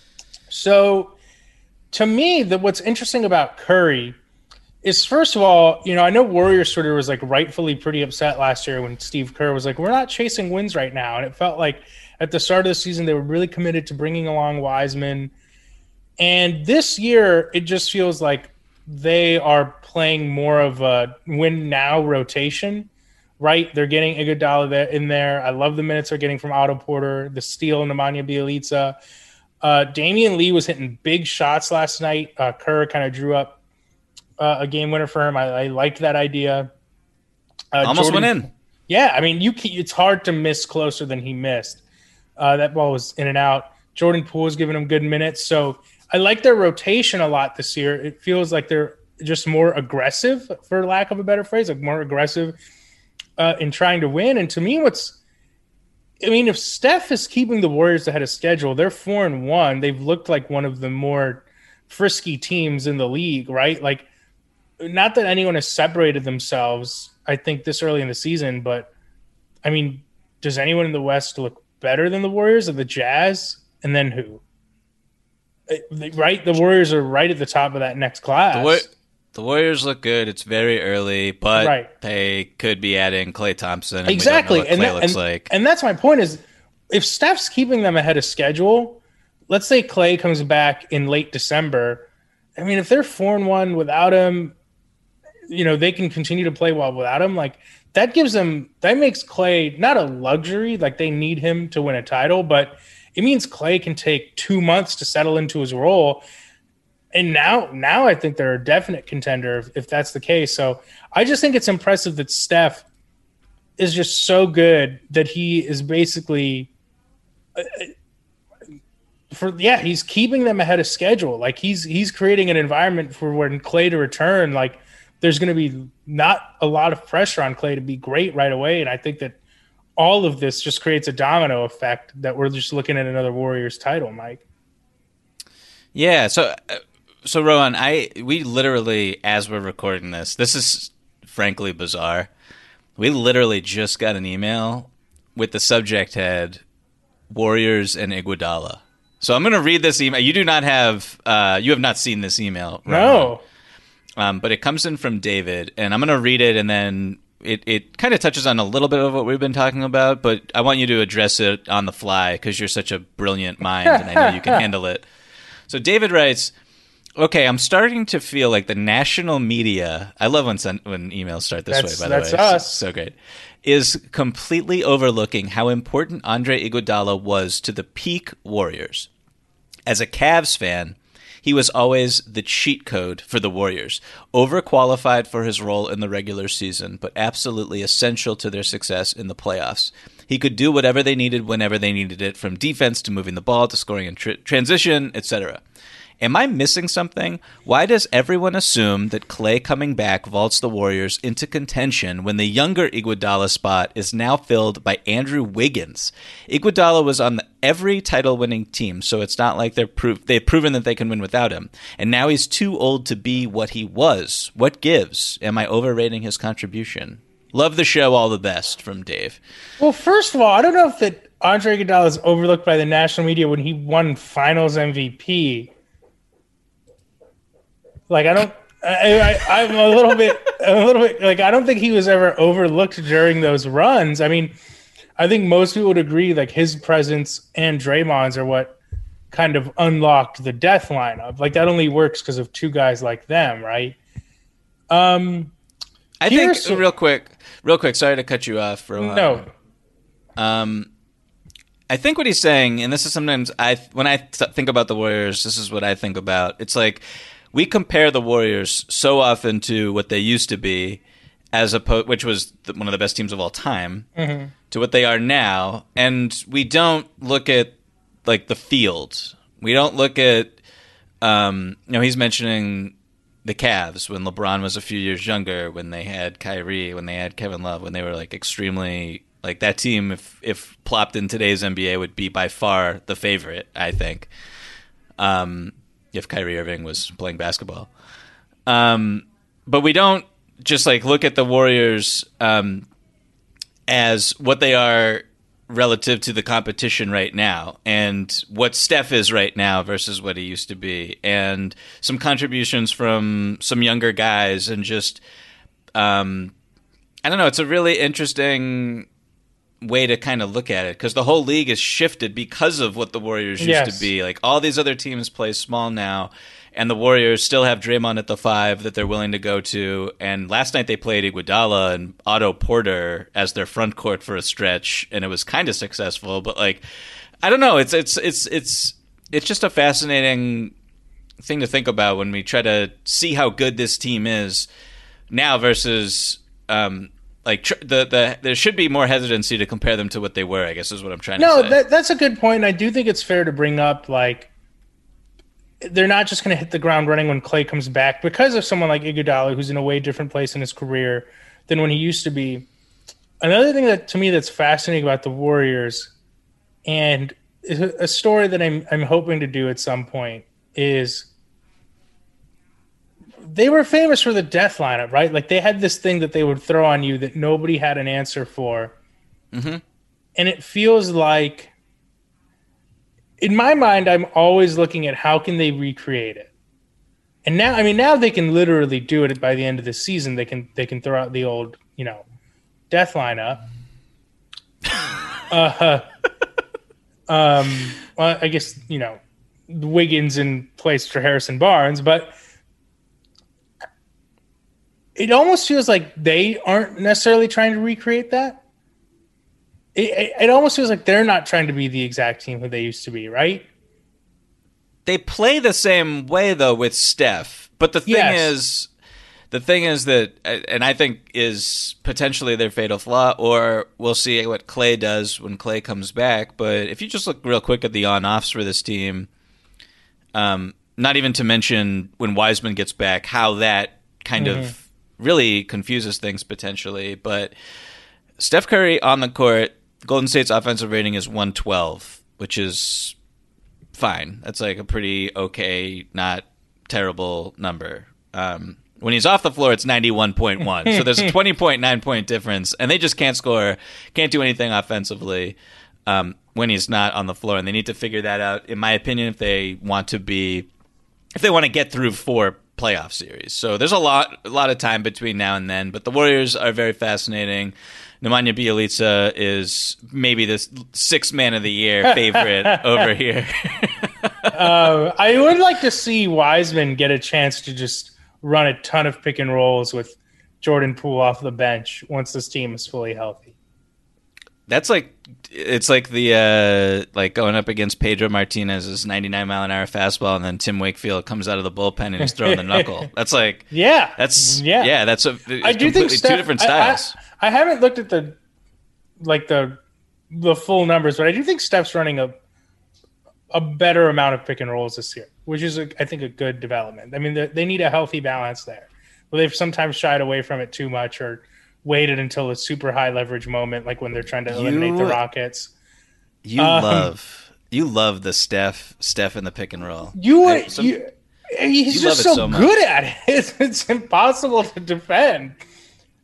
So, to me, the, what's interesting about Curry is, first of all, you know, I know Warriors Twitter was, like, rightfully pretty upset last year when Steve Kerr was like, we're not chasing wins right now. And it felt like at the start of the season they were really committed to bringing along Wiseman. And this year, it just feels like they are playing more of a win-now rotation, right? They're getting Iguodala in there. I love the minutes they're getting from Otto Porter, the steal, Nemanja Bjelica. Uh, Damian Lee was hitting big shots last night. Uh, Kerr kind of drew up uh, a game winner for him. I, I liked that idea. Uh, Almost Jordan, went in. Yeah, I mean, you it's hard to miss closer than he missed. Uh, that ball was in and out. Jordan Poole was giving him good minutes. So I like their rotation a lot this year. It feels like they're just more aggressive, for lack of a better phrase, like more aggressive uh, in trying to win. And to me, what's I mean, if Steph is keeping the Warriors ahead of schedule, they're four and one. They've looked like one of the more frisky teams in the league, right? Like, not that anyone has separated themselves, I think, this early in the season, but I mean, does anyone in the West look better than the Warriors or the Jazz? And then who? Right? The Warriors are right at the top of that next class. The, War- the Warriors look good. It's very early, but right. they could be adding Klay Thompson. And exactly. We don't know what Klay and, that, looks and, like. and that's my point is, if Steph's keeping them ahead of schedule, let's say Klay comes back in late December. I mean, if they're four and one without him, you know, they can continue to play well without him. Like, that gives them, that makes Klay not a luxury, like they need him to win a title, but it means Klay can take two months to settle into his role. And now, now I think they're a definite contender if, if that's the case. So I just think it's impressive that Steph is just so good that he is basically uh, for, yeah, he's keeping them ahead of schedule. Like he's, he's creating an environment for when Klay to return. Like there's going to be not a lot of pressure on Klay to be great right away. And I think that all of this just creates a domino effect that we're just looking at another Warriors title, Mike. Yeah. So, so Rohan, I, we literally, as we're recording this, this is frankly bizarre. We literally just got an email with the subject head, Warriors and Iguodala. So I'm going to read this email. You do not have, uh, you have not seen this email, Rohan. No. Um, but it comes in from David, and I'm going to read it, and then it, it kind of touches on a little bit of what we've been talking about, but I want you to address it on the fly because you're such a brilliant mind, and I know you can handle it. So David writes, okay, I'm starting to feel like the national media, I love when sen- when emails start this that's, way, by the that's way. Us. It's so great. Is completely overlooking how important Andre Iguodala was to the peak Warriors. As a Cavs fan, he was always the cheat code for the Warriors, overqualified for his role in the regular season, but absolutely essential to their success in the playoffs. He could do whatever they needed whenever they needed it, from defense to moving the ball to scoring in tr- transition, et cetera. Am I missing something? Why does everyone assume that Klay coming back vaults the Warriors into contention when the younger Iguodala spot is now filled by Andrew Wiggins? Iguodala was on the, every title-winning team, so it's not like they're prov- they've proven that they can win without him. And now he's too old to be what he was. What gives? Am I overrating his contribution? Love the show. All the best from Dave. Well, first of all, I don't know if that Andre Iguodala is overlooked by the national media when he won Finals M V P. Like, I don't. I, I, I'm a little bit, a little bit like I don't think he was ever overlooked during those runs. I mean, I think most people would agree like his presence and Draymond's are what kind of unlocked the death lineup. Like that only works because of two guys like them, right? Um, I think real quick, real quick. Sorry to cut you off for a while. No. Um, I think what he's saying, and this is sometimes I when I th- think about the Warriors, this is what I think about. It's like we compare the Warriors so often to what they used to be, as opposed, which was the, one of the best teams of all time, mm-hmm. to what they are now, and we don't look at like the field. We don't look at, um, you know, he's mentioning the Cavs when LeBron was a few years younger, when they had Kyrie, when they had Kevin Love, when they were like extremely like that team. If if plopped in today's N B A, would be by far the favorite, I think. Um. If Kyrie Irving was playing basketball. Um, but we don't just like look at the Warriors um, as what they are relative to the competition right now and what Steph is right now versus what he used to be, and some contributions from some younger guys, and just um, I don't know, it's a really interesting way to kind of look at it because the whole league is shifted because of what the Warriors used yes. to be. Like all these other teams play small now, and the Warriors still have Draymond at the five that they're willing to go to. And last night they played Iguodala and Otto Porter as their front court for a stretch, and it was kind of successful. But like, I don't know. It's it's it's it's it's just a fascinating thing to think about when we try to see how good this team is now versus. Um, Like tr- the the there should be more hesitancy to compare them to what they were, I guess is what I'm trying no, to say. No, that, that's a good point. I do think it's fair to bring up, like, they're not just going to hit the ground running when Klay comes back because of someone like Iguodala, who's in a way different place in his career than when he used to be. Another thing that to me that's fascinating about the Warriors, and a story that I'm I'm hoping to do at some point, is they were famous for the death lineup, right? Like they had this thing that they would throw on you that nobody had an answer for. Mm-hmm. And it feels like, in my mind, I'm always looking at how can they recreate it. And now, I mean, now they can literally do it by the end of the season. They can they can throw out the old, you know, death lineup. uh, um, well, I guess, you know, Wiggins in place for Harrison Barnes, but it almost feels like they aren't necessarily trying to recreate that. It, it, it almost feels like they're not trying to be the exact team who they used to be, right? They play the same way though with Steph, but the thing Yes. is, the thing is that, and I think is potentially their fatal flaw, or we'll see what Klay does when Klay comes back. But if you just look real quick at the on-offs for this team, um, not even to mention when Wiseman gets back, how that kind mm-hmm. of really confuses things potentially. But Steph Curry on the court, Golden State's offensive rating is one twelve, which is fine. That's like a pretty okay, not terrible number. Um, when he's off the floor, it's ninety-one point one. So there's a twenty point nine point difference, and they just can't score, can't do anything offensively um, when he's not on the floor. And they need to figure that out, in my opinion, if they want to be, if they want to get through four playoff series. So there's a lot, a lot of time between now and then. But the Warriors are very fascinating. Nemanja Bjelica is maybe the sixth man of the year favorite over here. uh, I would like to see Wiseman get a chance to just run a ton of pick and rolls with Jordan Poole off the bench once this team is fully healthy. That's like, it's like the uh, like going up against Pedro Martinez's ninety-nine mile an hour fastball, and then Tim Wakefield comes out of the bullpen and he's throwing the knuckle. That's like, yeah, that's yeah, yeah. That's a I do think Steph, two different styles. I, I, I haven't looked at the like the the full numbers, but I do think Steph's running a a better amount of pick and rolls this year, which is a, I think a good development. I mean, they, they need a healthy balance there. Well, they've sometimes shied away from it too much or waited until a super high leverage moment, like when they're trying to eliminate you, the Rockets. You um, love you love the Steph Steph in the pick and roll. You, some, you he's you just so, so good at it. It's, it's impossible to defend.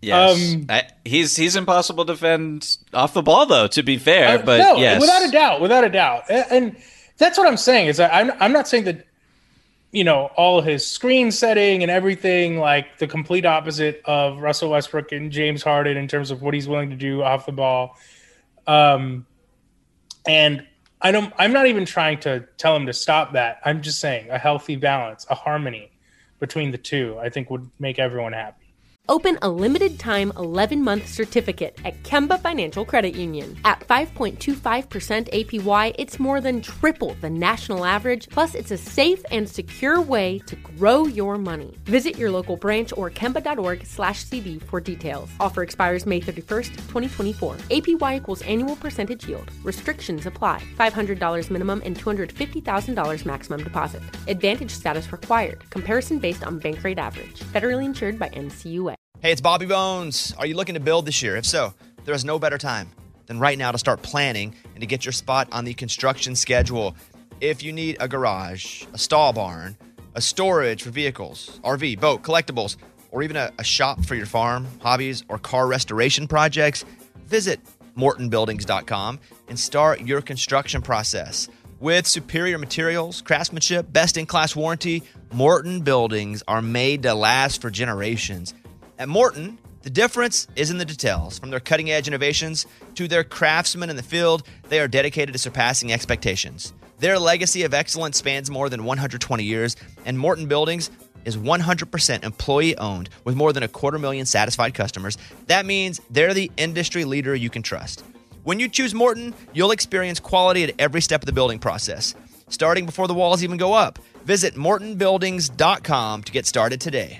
Yes, Um, I, he's he's impossible to defend off the ball, though. To be fair, uh, but no, yes, without a doubt, without a doubt, and, and that's what I'm saying. Is that I'm I'm not saying that, you know, all his screen setting and everything, like the complete opposite of Russell Westbrook and James Harden in terms of what he's willing to do off the ball. Um, and I don't. I'm not even trying to tell him to stop that. I'm just saying a healthy balance, a harmony between the two, I think would make everyone happy. Open a limited-time eleven-month certificate at Kemba Financial Credit Union. At five point two five percent A P Y, it's more than triple the national average, plus it's a safe and secure way to grow your money. Visit your local branch or kemba.org slash CD for details. Offer expires May thirty-first, twenty twenty-four. A P Y equals annual percentage yield. Restrictions apply. five hundred dollars minimum and two hundred fifty thousand dollars maximum deposit. Advantage status required. Comparison based on bank rate average. Federally insured by N C U A. Hey, it's Bobby Bones. Are you looking to build this year? If so, there is no better time than right now to start planning and to get your spot on the construction schedule. If you need a garage, a stall barn, a storage for vehicles, R V, boat, collectibles, or even a, a shop for your farm, hobbies, or car restoration projects, visit morton buildings dot com and start your construction process. With superior materials, craftsmanship, best-in-class warranty, Morton Buildings are made to last for generations. At Morton, the difference is in the details. From their cutting-edge innovations to their craftsmen in the field, they are dedicated to surpassing expectations. Their legacy of excellence spans more than one hundred twenty years, and Morton Buildings is one hundred percent employee-owned with more than a quarter million satisfied customers. That means they're the industry leader you can trust. When you choose Morton, you'll experience quality at every step of the building process, starting before the walls even go up. Visit morton buildings dot com to get started today.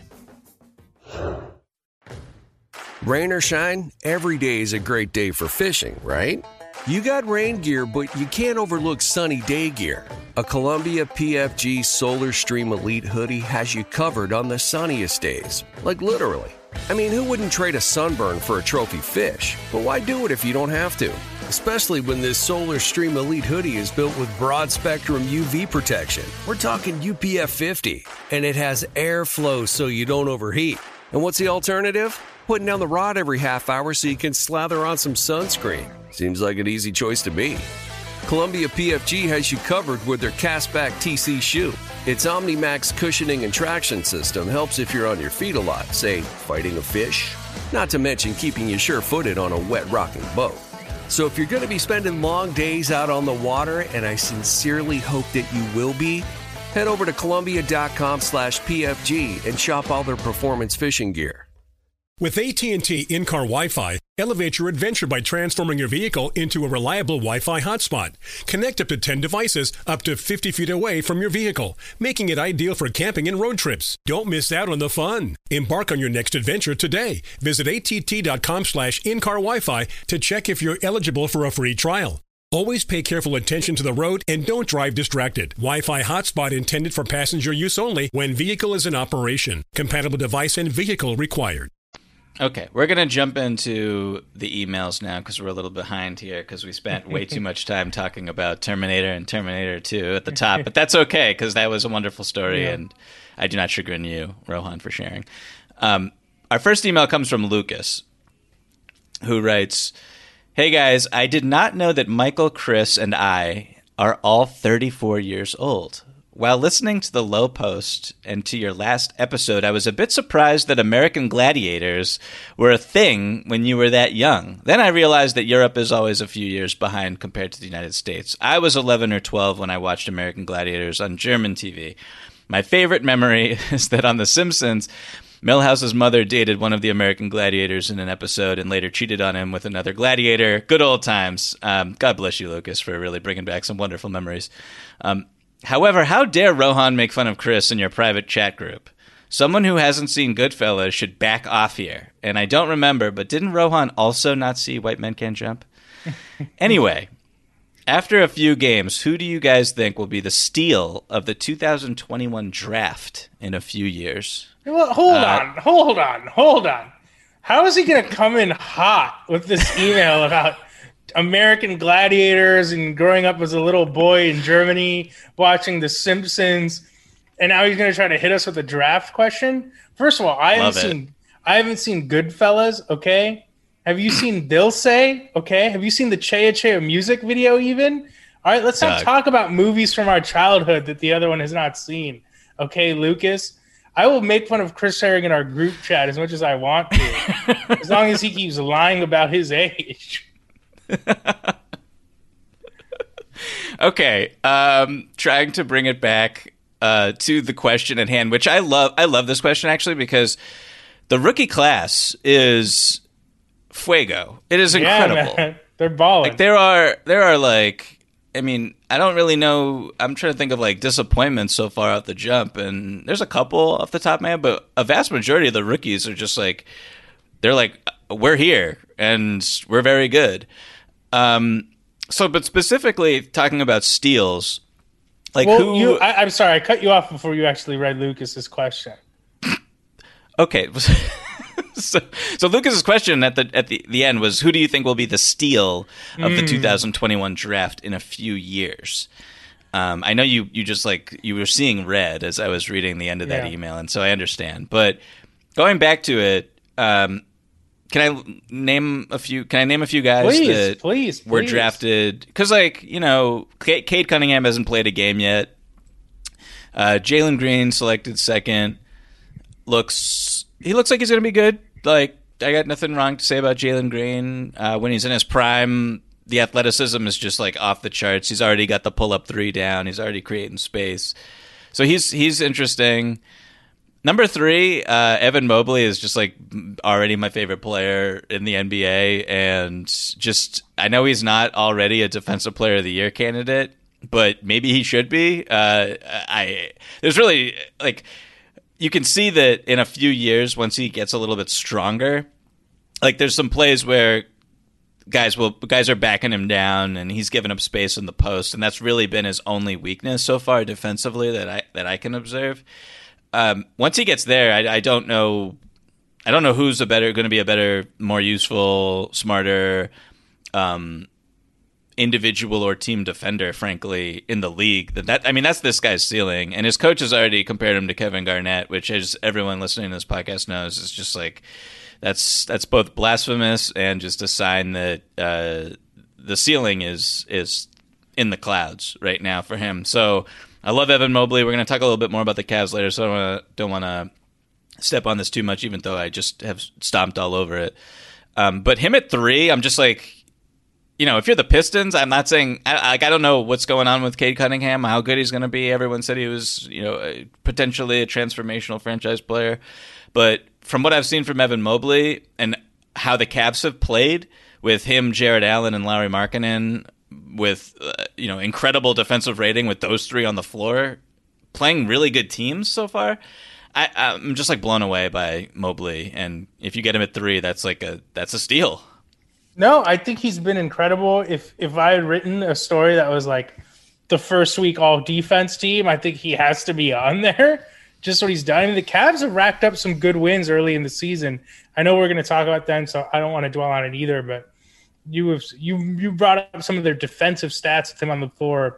Rain or shine, every day is a great day for fishing, right? You got rain gear, but you can't overlook sunny day gear. A Columbia P F G Solar Stream Elite hoodie has you covered on the sunniest days. Like literally. I mean, who wouldn't trade a sunburn for a trophy fish? But why do it if you don't have to? Especially when this Solar Stream Elite hoodie is built with broad spectrum U V protection. We're talking U P F fifty, and it has airflow so you don't overheat. And what's the alternative? Putting down the rod every half hour so you can slather on some sunscreen. Seems like an easy choice to me. Columbia P F G has you covered with their Castback T C shoe. Its OmniMax cushioning and traction system helps if you're on your feet a lot, say, fighting a fish. Not to mention keeping you sure-footed on a wet rocking boat. So if you're going to be spending long days out on the water, and I sincerely hope that you will be, head over to Columbia.com slash PFG and shop all their performance fishing gear. With A T and T in-car Wi-Fi, elevate your adventure by transforming your vehicle into a reliable Wi-Fi hotspot. Connect up to ten devices up to fifty feet away from your vehicle, making it ideal for camping and road trips. Don't miss out on the fun. Embark on your next adventure today. Visit att.com slash in-car Wi-Fi to check if you're eligible for a free trial. Always pay careful attention to the road and don't drive distracted. Wi-Fi hotspot intended for passenger use only when vehicle is in operation. Compatible device and vehicle required. Okay, we're going to jump into the emails now because we're a little behind here because we spent way too much time talking about Terminator and Terminator two at the top. But that's okay because that was a wonderful story, yeah. And I do not chagrin you, Rohan, for sharing. Um, our first email comes from Lucas, who writes, "Hey guys, I did not know that Michael, Chris, and I are all thirty-four years old. While listening to the Low Post and to your last episode, I was a bit surprised that American Gladiators were a thing when you were that young. Then I realized that Europe is always a few years behind compared to the United States. I was eleven or twelve when I watched American Gladiators on German T V. My favorite memory is that on The Simpsons, Milhouse's mother dated one of the American gladiators in an episode and later cheated on him with another gladiator. Good old times. Um, God bless you, Lucas, for really bringing back some wonderful memories. Um, However, how dare Rohan make fun of Chris in your private chat group? Someone who hasn't seen Goodfellas should back off here. And I don't remember, but didn't Rohan also not see White Men Can't Jump? Anyway, after a few games, who do you guys think will be the steal of the two thousand twenty-one draft in a few years? Well, hold uh, on, hold on, hold on. How is he going to come in hot with this email about American Gladiators and growing up as a little boy in Germany watching The Simpsons, and now he's going to try to hit us with a draft question? First of all, I Love haven't it. seen I haven't seen Goodfellas, okay? Have you seen Dil Se, okay? Have you seen the Chea Chea music video even? All right, let's not Doug. talk about movies from our childhood that the other one has not seen. Okay, Lucas? I will make fun of Chris Herring in our group chat as much as I want to, as long as he keeps lying about his age. Okay, um, trying to bring it back uh, to the question at hand, which I love. I love this question, actually, because the rookie class is fuego. It is incredible. Yeah, man. They're balling. Like, there are, there are like, I mean, I don't really know. I'm trying to think of like disappointments so far out the jump, and there's a couple off the top of my head, but a vast majority of the rookies are just like, they're like, we're here and we're very good. Um, so, but specifically talking about steals, like well, who? You, I, I'm sorry, I cut you off before you actually read Lucas's question. Okay. So, so Lucas's question at the at the, the end was, who do you think will be the steal of Mm. the two thousand twenty-one draft in a few years? Um, I know you, you just like you were seeing red as I was reading the end of that Yeah. email, and so I understand. But going back to it, um, can I name a few? Can I name a few guys Please, that please, were please. drafted? Because, like, you know, Cade Cade Cunningham hasn't played a game yet. Uh, Jalen Green selected second. Looks he looks like he's going to be good. Like, I got nothing wrong to say about Jalen Green. Uh, when he's in his prime, the athleticism is just like off the charts. He's already got the pull up three down. He's already creating space. So he's he's interesting. Number three, uh, Evan Mobley is just like already my favorite player in the N B A, and just I know he's not already a Defensive Player of the Year candidate, but maybe he should be. Uh, I there's really like you can see that in a few years once he gets a little bit stronger. Like there's some plays where guys will guys are backing him down, and he's giving up space in the post, and that's really been his only weakness so far defensively that I that I can observe. Um, once he gets there, I, I don't know. I don't know who's a better, going to be a better, more useful, smarter um, individual or team defender, frankly, in the league. That, that I mean, that's this guy's ceiling, and his coach has already compared him to Kevin Garnett, which, as everyone listening to this podcast knows, is just like that's that's both blasphemous and just a sign that uh, the ceiling is is in the clouds right now for him. So. I love Evan Mobley. We're going to talk a little bit more about the Cavs later, so I don't want to step on this too much, even though I just have stomped all over it. Um, but him at three, I'm just like, you know, if you're the Pistons, I'm not saying I, like I don't know what's going on with Cade Cunningham, how good he's going to be. Everyone said he was, you know, a, potentially a transformational franchise player, but from what I've seen from Evan Mobley and how the Cavs have played with him, Jared Allen, and Lauri Markkanen, with uh, you know incredible defensive rating with those three on the floor, playing really good teams so far. I, I'm just like blown away by Mobley, and if you get him at three, that's like a that's a steal. No, I think he's been incredible. If if I had written a story that was like the first week all defense team, I think he has to be on there. Just what he's done. I mean, the Cavs have racked up some good wins early in the season. I know we're going to talk about them, so I don't want to dwell on it either, but. You have you you brought up some of their defensive stats with him on the floor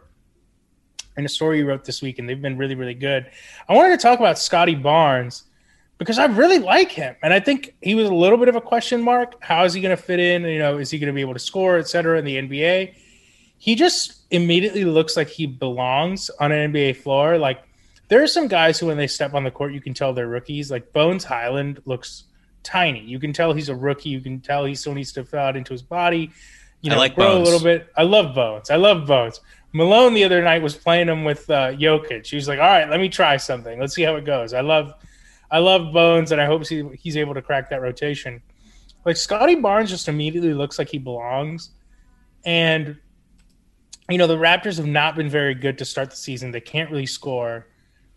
in a story you wrote this week, and they've been really, really good. I wanted to talk about Scotty Barnes because I really like him, and I think he was a little bit of a question mark. How is he going to fit in? You know, is he going to be able to score, et cetera, in the N B A? He just immediately looks like he belongs on an N B A floor. Like there are some guys who, when they step on the court, you can tell they're rookies. Like Bones Highland looks tiny. You can tell he's a rookie. You can tell he still needs to fill out into his body. You know, I like grow Bones. a little bit. I love Bones. I love Bones. Malone the other night was playing him with uh, Jokic. He was like, "All right, let me try something. Let's see how it goes." I love, I love Bones, and I hope he, he's able to crack that rotation. Like Scotty Barnes just immediately looks like he belongs, and you know the Raptors have not been very good to start the season. They can't really score.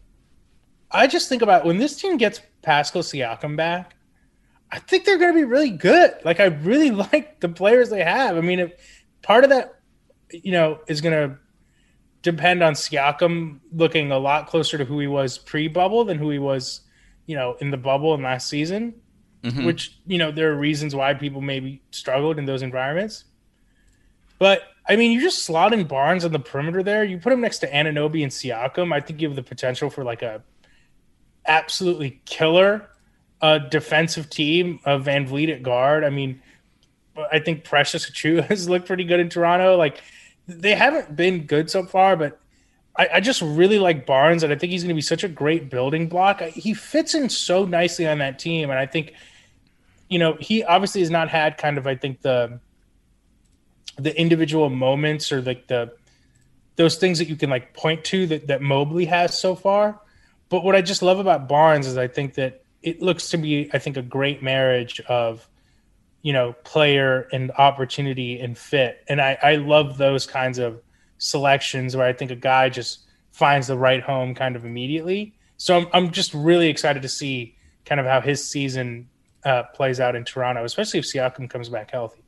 I just think about when this team gets Pascal Siakam back. I think they're going to be really good. Like, I really like the players they have. I mean, if part of that, you know, is going to depend on Siakam looking a lot closer to who he was pre-bubble than who he was, you know, in the bubble in last season, mm-hmm. which, you know, there are reasons why people maybe struggled in those environments. But, I mean, you just slot in Barnes on the perimeter there. You put him next to Anunoby and Siakam. I think you have the potential for, like, a absolutely killer a defensive team of Van Vliet at guard. I mean, I think Precious Achiuwa has looked pretty good in Toronto. Like, they haven't been good so far, but I, I just really like Barnes, and I think he's going to be such a great building block. He fits in so nicely on that team, and I think, you know, he obviously has not had kind of, I think, the the individual moments or like the those things that you can like point to that, that Mobley has so far. But what I just love about Barnes is I think that it looks to be, I think, a great marriage of, you know, player and opportunity and fit. And I, I love those kinds of selections where I think a guy just finds the right home kind of immediately. So I'm, I'm just really excited to see kind of how his season uh, plays out in Toronto, especially if Siakam comes back healthy.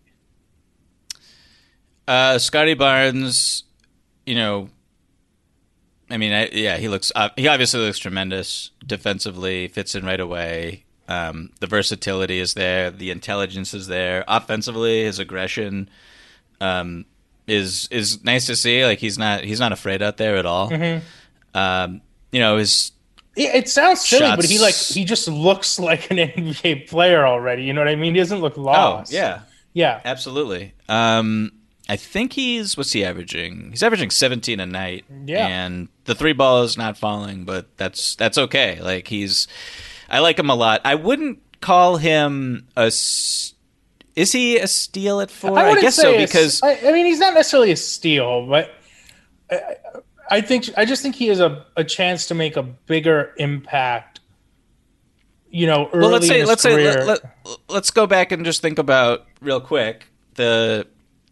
Uh, Scotty Barnes, you know, I mean, I, yeah, he looks, uh, he obviously looks tremendous defensively, fits in right away. Um, the versatility is there. The intelligence is there. Offensively, his aggression um, is is nice to see. Like, he's not he's not afraid out there at all. Mm-hmm. Um, you know, his it, it sounds silly, shots... but he like he just looks like an N B A player already. You know what I mean? He doesn't look lost. Oh, yeah, yeah, absolutely. Um, I think he's what's he averaging? He's averaging seventeen a night. Yeah, and the three ball is not falling, but that's that's okay. Like, he's. I like him a lot. I wouldn't call him a. Is he a steal at four? I, I guess so because I, I mean he's not necessarily a steal, but I, I think I just think he has a, a chance to make a bigger impact. You know, early well, let's say in his let's career. say let, let, let's go back and just think about real quick the.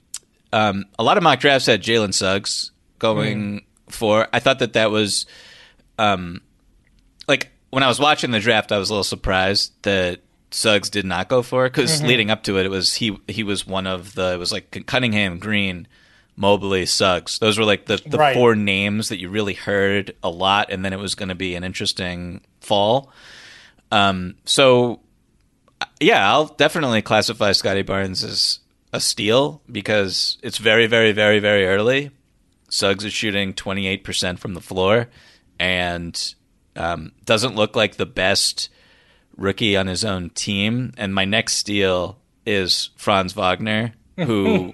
Um, a lot of mock drafts had Jalen Suggs going mm. for. I thought that that was, um, like. When I was watching the draft, I was a little surprised that Suggs did not go for it because mm-hmm. leading up to it, it was he he was one of the it was like Cunningham, Green, Mobley, Suggs. Those were like the, the right. four names that you really heard a lot, and then it was going to be an interesting fall. Um, so yeah, I'll definitely classify Scotty Barnes as a steal because it's very, very, very, very early. Suggs is shooting twenty-eight percent from the floor, and Um, doesn't look like the best rookie on his own team. And my next steal is Franz Wagner, who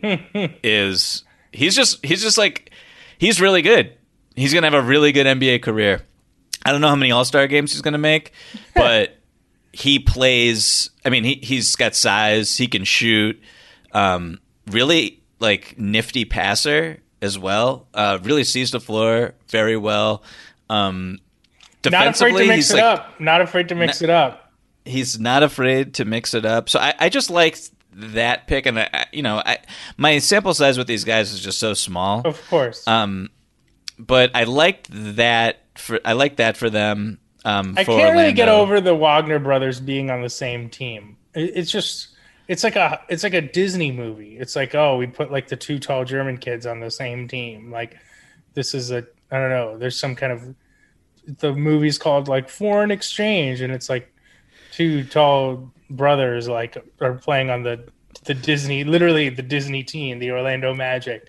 is he's just he's just like he's really good. He's gonna have a really good N B A career. I don't know how many All-Star games he's gonna make, but he plays. I mean, he he's got size. He can shoot. Um, really like nifty passer as well. Uh, really sees the floor very well. Um, Not afraid to mix he's it like, up. Not afraid to mix not, it up. He's not afraid to mix it up. So I, I just liked that pick, and I, you know, I, my sample size with these guys is just so small. Of course. Um, but I liked that for I liked that for them. Um, I for can't Orlando. really get over the Wagner brothers being on the same team. It, it's just it's like a it's like a Disney movie. It's like, oh, we put like the two tall German kids on the same team. Like, this is a I don't know. There's some kind of the movie's called like Foreign Exchange, and it's like two tall brothers like are playing on the the Disney, literally the Disney team, the Orlando Magic.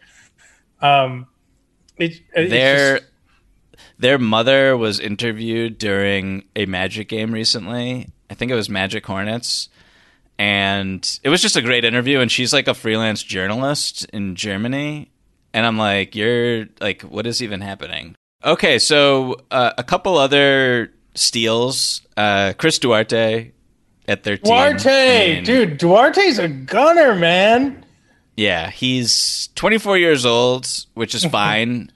Um, it, it their just... their mother was interviewed during a Magic game recently. I think it was Magic Hornets, and it was just a great interview. And she's like a freelance journalist in Germany, and I'm like, you're like, what is even happening? Okay, so uh, a couple other steals. Uh, Chris Duarte at their team. Duarte, I mean, dude, Duarte's a gunner, man. Yeah, he's twenty-four years old, which is fine.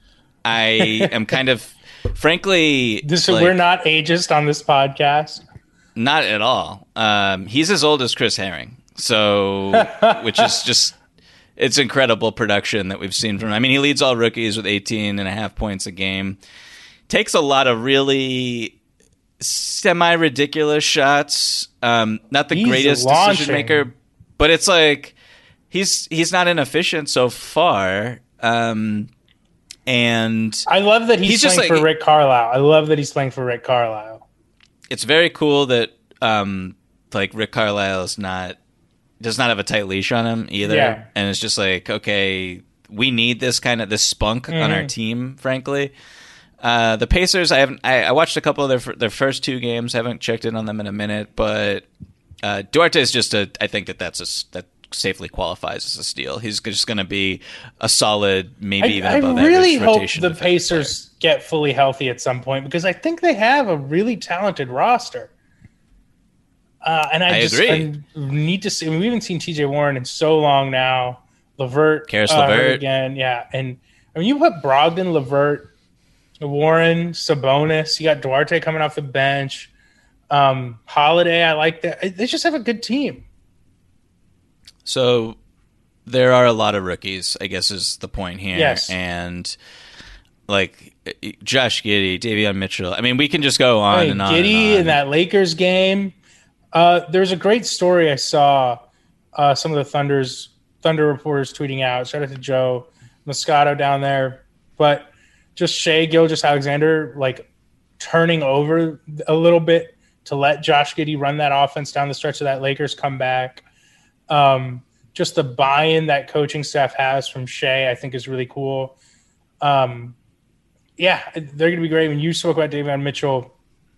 I am kind of, frankly, this like, we're not ageist on this podcast. Not at all. Um, he's as old as Chris Herring, so which is just. It's incredible production that we've seen from him. I mean, he leads all rookies with eighteen and a half points a game. Takes a lot of really semi-ridiculous shots. Um, not the he's greatest launching. decision maker, but it's like he's he's not inefficient so far. Um, and I love that he's, he's playing just for like, Rick Carlisle. I love that he's playing for Rick Carlisle. It's very cool that um, like Rick Carlisle is not. Does not have a tight leash on him either. Yeah. And it's just like, okay, we need this kind of this spunk mm-hmm. on our team, frankly. Uh, the Pacers, I haven't. I, I watched a couple of their their first two games. I haven't checked in on them in a minute, but uh, Duarte is just a. I think that that's a that safely qualifies as a steal. He's just going to be a solid, maybe I, even I above really average hope rotation. the Pacers player. get fully healthy at some point because I think they have a really talented roster. Uh, and I, I just agree. I need to see. I mean, we haven't seen T J Warren in so long now. LeVert, Karis uh, LeVert again, yeah. And I mean, you put Brogdon, LeVert, Warren, Sabonis. You got Duarte coming off the bench. Um, Holiday, I like that. They just have a good team. So there are a lot of rookies, I guess is the point here. Yes. And like Josh Giddey, Davion Mitchell. I mean, we can just go on I mean, and on. Giddey and on. in that Lakers game. Uh, there's a great story I saw uh, some of the Thunder's Thunder reporters tweeting out. Shout out to Joe Moscato down there. But just Shai Gilgeous-Alexander like turning over a little bit to let Josh Giddey run that offense down the stretch of that Lakers comeback. Um, just the buy-in that coaching staff has from Shai, I think, is really cool. Um, yeah, they're going to be great. When you spoke about Davion Mitchell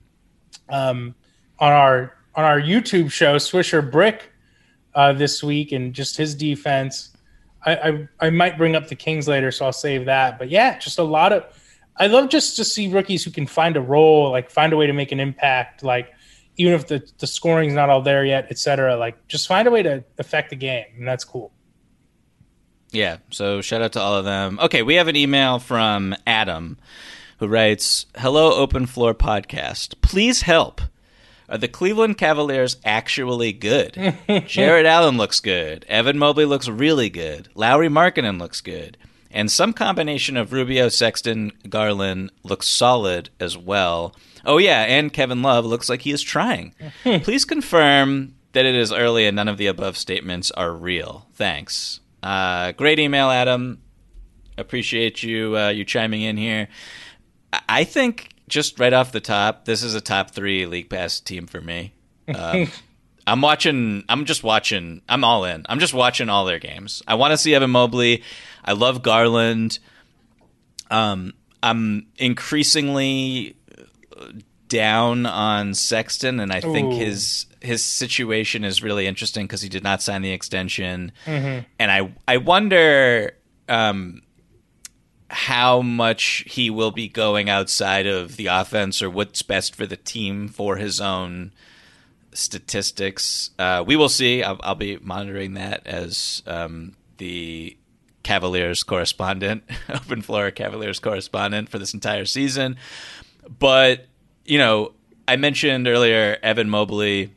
um, on our on our YouTube show, Swisher Brick, uh, this week, and just his defense, I, I I might bring up the Kings later, so I'll save that. But yeah, just a lot of – I love just to see rookies who can find a role, like find a way to make an impact, like – even if the, the scoring's not all there yet, et cetera, like just find a way to affect the game, and that's cool. Yeah, so shout out to all of them. Okay, we have an email from Adam who writes, Hello, Open Floor Podcast. Please help. Are the Cleveland Cavaliers actually good? Jared Allen looks good. Evan Mobley looks really good. Lauri Markkanen looks good. And some combination of Rubio, Sexton, Garland looks solid as well. Oh, yeah, and Kevin Love looks like he is trying. Please confirm that it is early and none of the above statements are real. Thanks. Uh, great email, Adam. Appreciate you uh, you chiming in here. I think just right off the top, this is a top three League Pass team for me. Uh, I'm watching. I'm just watching. I'm all in. I'm just watching all their games. I want to see Evan Mobley. I love Garland. Um, I'm increasingly down on Sexton, and I think Ooh. his his situation is really interesting because he did not sign the extension, mm-hmm. and I I wonder um, how much he will be going outside of the offense or what's best for the team for his own statistics. Uh, we will see. I'll, I'll be monitoring that as um, the Cavaliers correspondent, Open Floor Cavaliers correspondent for this entire season. But, you know, I mentioned earlier Evan Mobley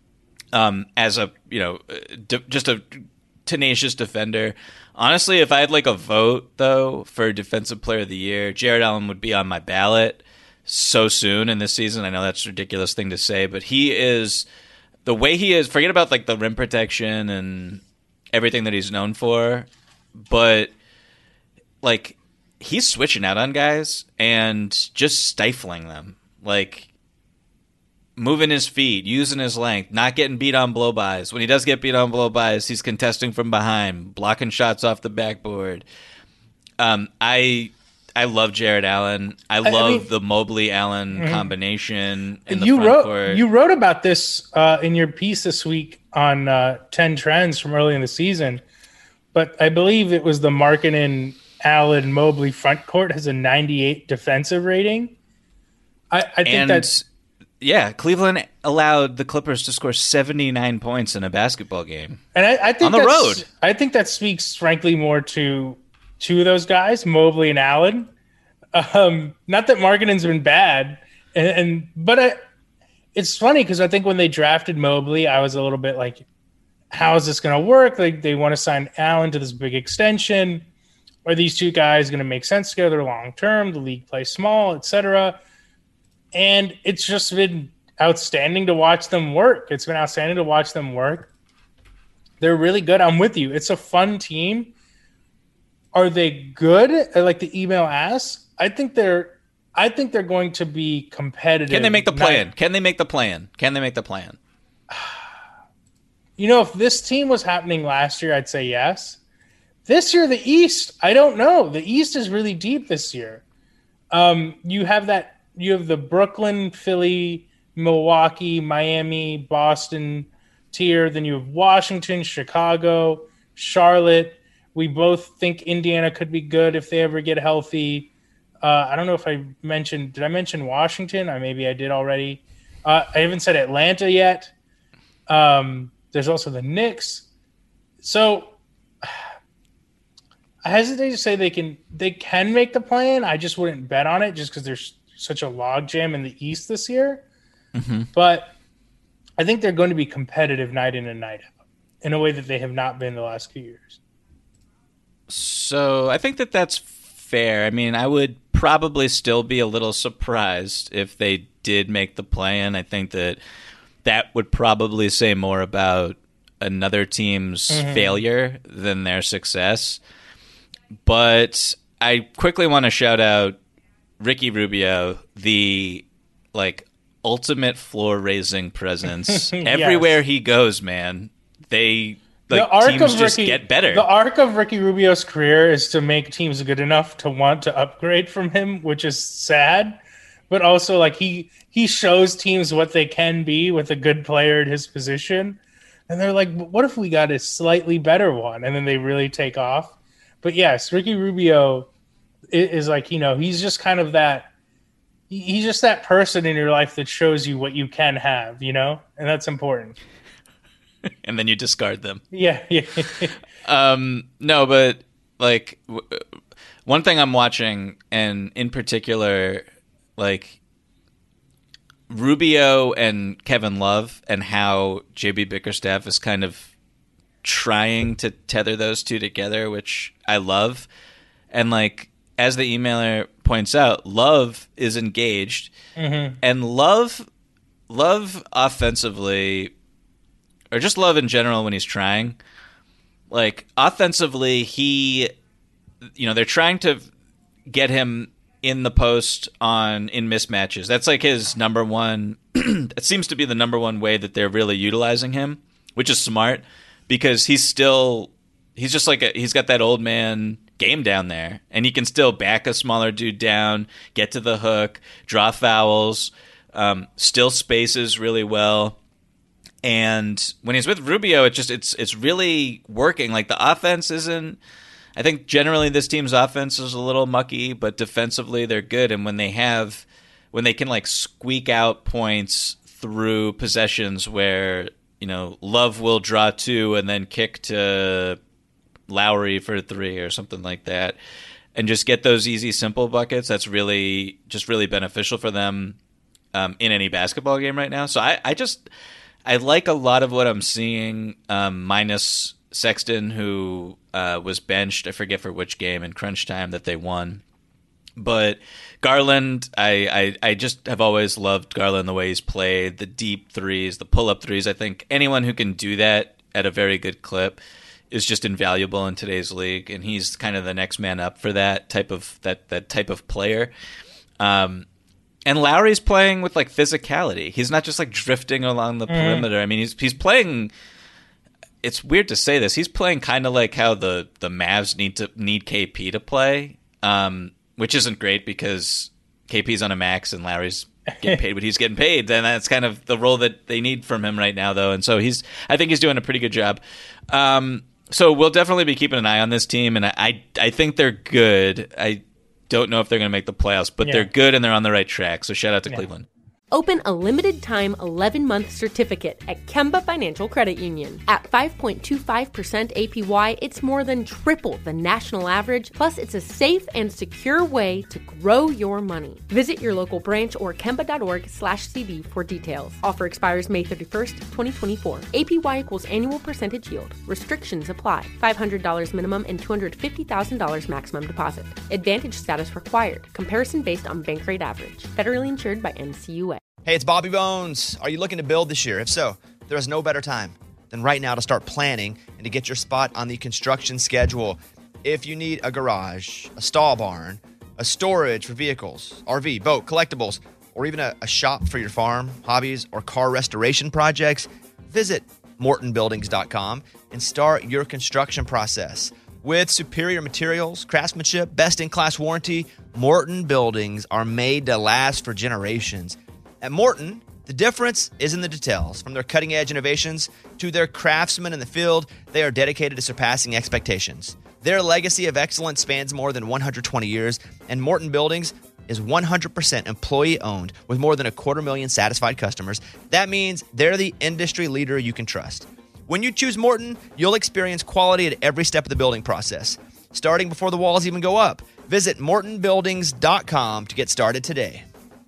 um, as a, you know, de- just a tenacious defender. Honestly, if I had like a vote, though, for Defensive Player of the Year, Jared Allen would be on my ballot so soon in this season. I know that's a ridiculous thing to say, but he is the way he is. Forget about like the rim protection and everything that he's known for, but like he's switching out on guys and just stifling them, like moving his feet, using his length, not getting beat on blow-bys. When he does get beat on blow-bys, he's contesting from behind, blocking shots off the backboard. Um, I I love Jared Allen. I love I mean, the Mobley-Allen mm-hmm. combination in the you front wrote, court. You wrote about this uh, in your piece this week on uh, ten Trends from early in the season, but I believe it was the Markkanen, Allen, Mobley front court has a ninety-eight defensive rating. I, I think and, that's... Yeah, Cleveland allowed the Clippers to score seventy-nine points in a basketball game. And I, I think on the road. I think that speaks, frankly, more to two of those guys, Mobley and Allen. Um, not that Markkanen's been bad, and, and but I, it's funny because I think when they drafted Mobley, I was a little bit like, how is this going to work? Like they want to sign Allen to this big extension. Are these two guys going to make sense together long term? The league plays small, et cetera. And it's just been outstanding to watch them work. It's been outstanding to watch them work. They're really good. I'm with you. It's a fun team. Are they good? Like the email asks. I think they're. I think they're going to be competitive. Can they make the plan? Can they make the plan? Can they make the plan? You know, if this team was happening last year, I'd say yes. This year, the East, I don't know. The East is really deep this year. Um, you have that. You have the Brooklyn, Philly, Milwaukee, Miami, Boston tier. Then you have Washington, Chicago, Charlotte. We both think Indiana could be good if they ever get healthy. Uh, I don't know if I mentioned. Did I mention Washington? I maybe I did already. Uh, I haven't said Atlanta yet. Um, there's also the Knicks. So I hesitate to say they can they can make the play-in. I just wouldn't bet on it just because there's such a logjam in the East this year. Mm-hmm. But I think they're going to be competitive night in and night out in a way that they have not been the last few years. So I think that that's fair. I mean, I would probably still be a little surprised if they did make the play-in. I think that that would probably say more about another team's mm-hmm. failure than their success. But I quickly want to shout out Ricky Rubio, the like ultimate floor-raising presence. Yes. Everywhere he goes, man, they like the arc teams of just Ricky, get better. The arc of Ricky Rubio's career is to make teams good enough to want to upgrade from him, which is sad. But also, like he he shows teams what they can be with a good player at his position, and they're like, "What if we got a slightly better one?" And then they really take off. But yes, Ricky Rubio is, is like, you know, he's just kind of that. He's just that person in your life that shows you what you can have, you know, and that's important. And then you discard them. Yeah, yeah. um, no, but like w- one thing I'm watching, and in particular, like Rubio and Kevin Love, and how J B Bickerstaff is kind of trying to tether those two together, which I love. And like as the emailer points out, Love is engaged, mm-hmm. and Love, Love offensively. Or just Love in general when he's trying. Like, offensively, he, you know, they're trying to get him in the post on in mismatches. That's like his number one, it seems to be the number one way that they're really utilizing him, which is smart because he's still, he's just like, a, he's got that old man game down there, and he can still back a smaller dude down, get to the hook, draw fouls, um, still spaces really well. And when he's with Rubio, it just it's it's really working. Like the offense isn't. I think generally this team's offense is a little mucky, but defensively they're good. And when they have, when they can like squeak out points through possessions where you know Love will draw two and then kick to Lowry for three or something like that, and just get those easy, simple buckets. That's really just really beneficial for them um, in any basketball game right now. So I, I just. I like a lot of what I'm seeing, um, minus Sexton, who uh, was benched. I forget for which game in crunch time that they won. But Garland, I, I, I just have always loved Garland, the way he's played, the deep threes, the pull-up threes. I think anyone who can do that at a very good clip is just invaluable in today's league, and he's kind of the next man up for that type of that that type of player. Um, And Lowry's playing with like physicality. He's not just like drifting along the mm. perimeter. I mean, he's he's playing. It's weird to say this. He's playing kind of like how the, the Mavs need to need K P to play, um, which isn't great because K P's on a max and Lowry's getting paid what he's getting paid. And that's kind of the role that they need from him right now, though. And so he's, I think he's doing a pretty good job. Um, so we'll definitely be keeping an eye on this team, and I I, I think they're good. I. Don't know if they're going to make the playoffs, but yeah. they're good and they're on the right track. So shout out to yeah. Cleveland. Open a limited-time eleven-month certificate at Kemba Financial Credit Union. At five point two five percent A P Y, it's more than triple the national average, plus it's a safe and secure way to grow your money. Visit your local branch or kemba.org slash CD for details. Offer expires May thirty-first, twenty twenty-four. A P Y equals annual percentage yield. Restrictions apply. five hundred dollars minimum and two hundred fifty thousand dollars maximum deposit. Advantage status required. Comparison based on bank rate average. Federally insured by N C U A. Hey, it's Bobby Bones. Are you looking to build this year? If so, there is no better time than right now to start planning and to get your spot on the construction schedule. If you need a garage, a stall barn, a storage for vehicles, R V, boat, collectibles, or even a, a shop for your farm, hobbies, or car restoration projects, visit morton buildings dot com and start your construction process. With superior materials, craftsmanship, best-in-class warranty, Morton buildings are made to last for generations. At Morton, the difference is in the details. From their cutting-edge innovations to their craftsmen in the field, they are dedicated to surpassing expectations. Their legacy of excellence spans more than one hundred twenty years, and Morton Buildings is one hundred percent employee-owned with more than a quarter million satisfied customers. That means they're the industry leader you can trust. When you choose Morton, you'll experience quality at every step of the building process, starting before the walls even go up. Visit morton buildings dot com to get started today.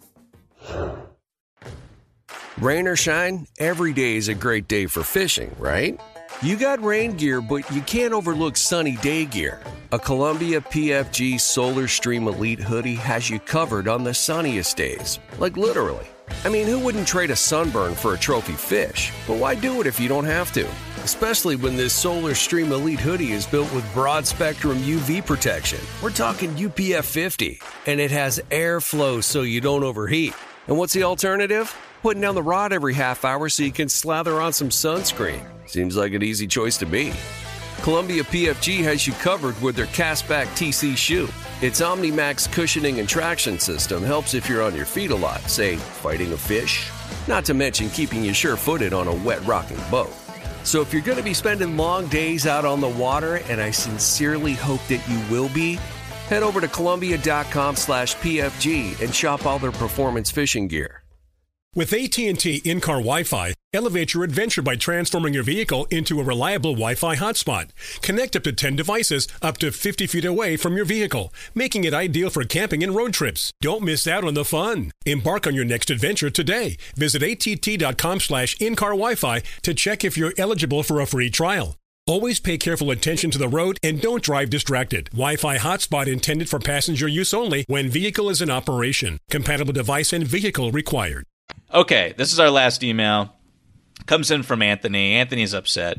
Rain or shine, every day is a great day for fishing, right? You got rain gear, but you can't overlook sunny day gear. A Columbia P F G Solar Stream Elite hoodie has you covered on the sunniest days. Like literally. I mean, who wouldn't trade a sunburn for a trophy fish? But why do it if you don't have to? Especially when this Solar Stream Elite hoodie is built with broad spectrum U V protection. We're talking U P F fifty, and it has airflow so you don't overheat. And what's the alternative? Putting down the rod every half hour so you can slather on some sunscreen. Seems like an easy choice to me. Columbia P F G has you covered with their Castback T C shoe. Its OmniMax cushioning and traction system helps if you're on your feet a lot, say, fighting a fish. Not to mention keeping you sure-footed on a wet rocking boat. So if you're going to be spending long days out on the water, and I sincerely hope that you will be, head over to Columbia.com slash PFG and shop all their performance fishing gear. With A T and T in-car Wi-Fi, elevate your adventure by transforming your vehicle into a reliable Wi-Fi hotspot. Connect up to ten devices up to fifty feet away from your vehicle, making it ideal for camping and road trips. Don't miss out on the fun. Embark on your next adventure today. Visit att.com slash in-car Wi-Fi to check if you're eligible for a free trial. Always pay careful attention to the road and don't drive distracted. Wi-Fi hotspot intended for passenger use only when vehicle is in operation. Compatible device and vehicle required. Okay, this is our last email. Comes in from Anthony. Anthony's upset.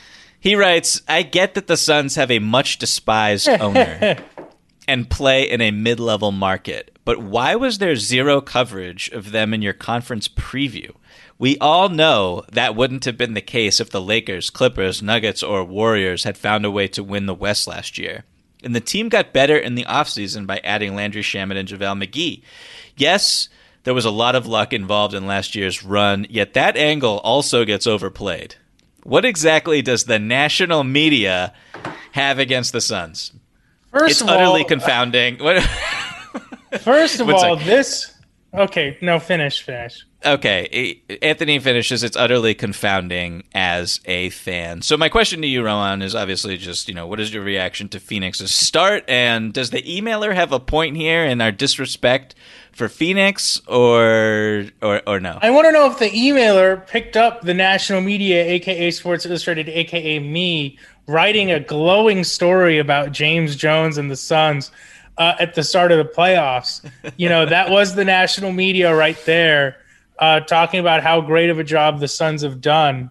He writes, I get that the Suns have a much despised owner and play in a mid-level market, but why was there zero coverage of them in your conference preview? We all know that wouldn't have been the case if the Lakers, Clippers, Nuggets, or Warriors had found a way to win the West last year. And the team got better in the offseason by adding Landry Shamet and JaVale McGee. Yes, there was a lot of luck involved in last year's run, yet that angle also gets overplayed. What exactly does the national media have against the Suns? First it's of utterly all, confounding. First of One all, sec. this... Okay, no, finish, finish. Okay, Anthony finishes, it's utterly confounding as a fan. So my question to you, Rohan, is obviously just, you know, what is your reaction to Phoenix's start? And does the emailer have a point here in our disrespect for Phoenix or or, or no? I want to know if the emailer picked up the national media, a k a. Sports Illustrated, a k a me, writing a glowing story about James Jones and the Suns uh, at the start of the playoffs. You know, that was the national media right there, uh, talking about how great of a job the Suns have done.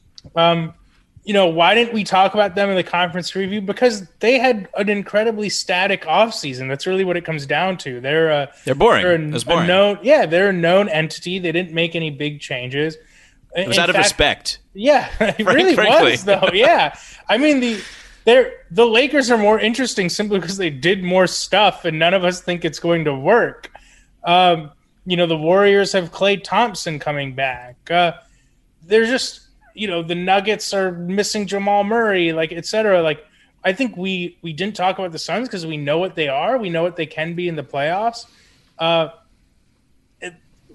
Um, you know, why didn't we talk about them in the conference review? Because they had an incredibly static offseason. That's really what it comes down to. They're a, they're boring. They're a, it was boring. A known, yeah, they're a known entity. They didn't make any big changes. It was in out of fact, respect. Yeah, it Frank, really frankly. was, though. Yeah. I mean, the they're, the Lakers are more interesting simply because they did more stuff, and none of us think it's going to work. Um, you know, the Warriors have Klay Thompson coming back. Uh, they're just... You know, the Nuggets are missing Jamal Murray, like, et cetera. Like, I think we we didn't talk about the Suns because we know what they are. We know what they can be in the playoffs. Uh, it,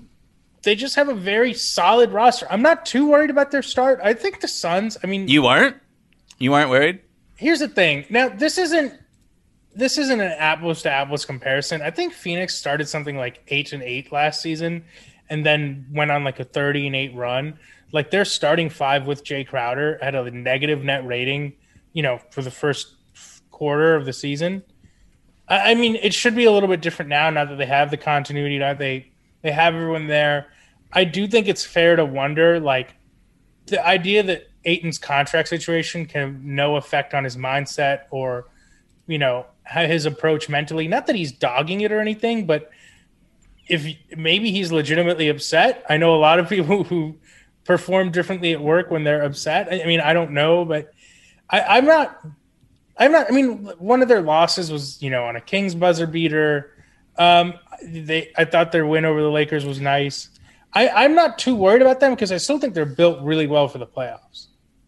they just have a very solid roster. I'm not too worried about their start. I think the Suns, I mean... You aren't? You aren't worried? Here's the thing. Now, this isn't this isn't an apples-to-apples comparison. I think Phoenix started something like eight and eight last season and then went on like a thirty and eight run. Like, their starting five with Jay Crowder had a negative net rating, you know, for the first quarter of the season. I, I mean, it should be a little bit different now, now that they have the continuity, now that they, they have everyone there. I do think it's fair to wonder, like, the idea that Ayton's contract situation can have no effect on his mindset or, you know, his approach mentally. Not that he's dogging it or anything, but if maybe he's legitimately upset. I know a lot of people who perform differently at work when they're upset. I mean, I don't know, but I, I'm not I'm not. I mean, one of their losses was, you know, on a Kings buzzer beater. Um, they, I thought their win over the Lakers was nice. I, I'm not too worried about them because I still think they're built really well for the playoffs.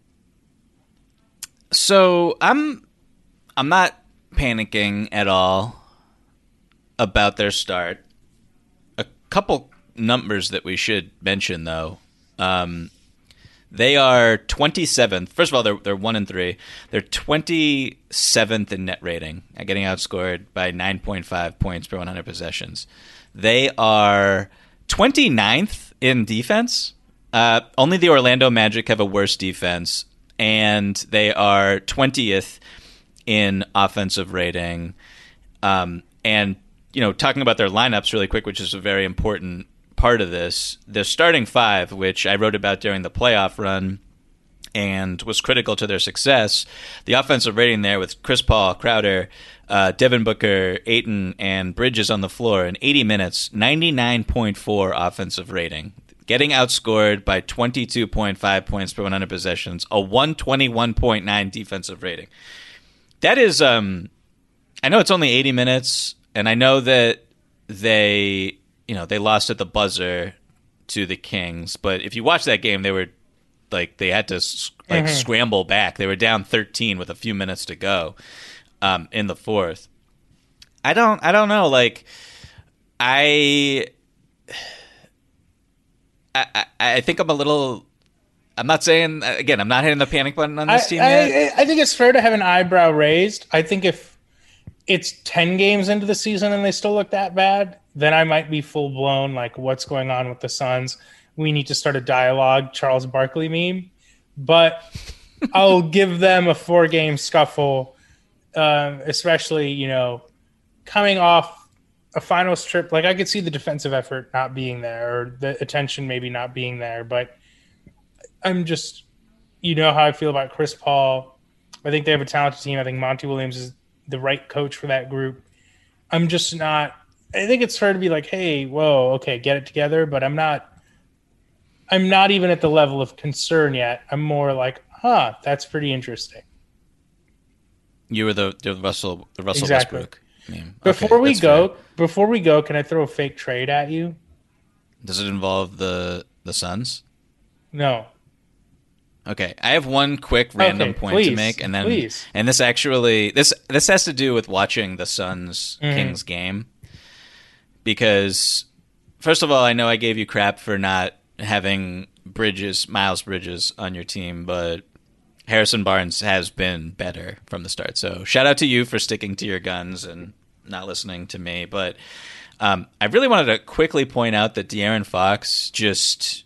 So I'm, I'm not panicking at all about their start. A couple numbers that we should mention, though. Um, they are twenty-seventh. First of all, they're they're one and three. They're twenty-seventh in net rating, getting outscored by nine point five points per one hundred possessions. They are twenty-ninth in defense. Uh, only the Orlando Magic have a worse defense, and they are twentieth in offensive rating. Um, and you know, talking about their lineups really quick, which is a very important part of this, the starting five, which I wrote about during the playoff run and was critical to their success, the offensive rating there with Chris Paul, Crowder, uh, Devin Booker, Ayton, and Bridges on the floor in eighty minutes, ninety-nine point four offensive rating, getting outscored by twenty-two point five points per one hundred possessions, a one twenty-one point nine defensive rating. That is, um, I know it's only eighty minutes, and I know that they... You know, they lost at the buzzer to the Kings, but if you watch that game, they were like they had to like mm-hmm. scramble back. They were down thirteen with a few minutes to go um, in the fourth. I don't, I don't know. Like, I, I, I think I'm a little. I'm not saying again. I'm not hitting the panic button on this I, team I, yet. I think it's fair to have an eyebrow raised. I think if it's ten games into the season and they still look that bad, then I might be full blown like, what's going on with the Suns? We need to start a dialogue, Charles Barkley meme. But I'll give them a four game scuffle, um, especially, you know, coming off a finals trip. Like, I could see the defensive effort not being there or the attention maybe not being there. But I'm just, you know how I feel about Chris Paul. I think they have a talented team. I think Monty Williams is the right coach for that group. I'm just not. I think it's fair to be like, hey, whoa, okay, get it together. But I'm not. I'm not even at the level of concern yet. I'm more like, huh, that's pretty interesting. You were the, the Russell, the Russell exactly. Westbrook meme. Before okay, we go, fair. before we go, can I throw a fake trade at you? Does it involve the the Suns? No. Okay, I have one quick random okay, point please, to make, and then please. and this actually this this has to do with watching the Suns mm-hmm. Kings game, because first of all, I know I gave you crap for not having Bridges, Miles Bridges on your team, but Harrison Barnes has been better from the start. So shout out to you for sticking to your guns and not listening to me. But um, I really wanted to quickly point out that De'Aaron Fox just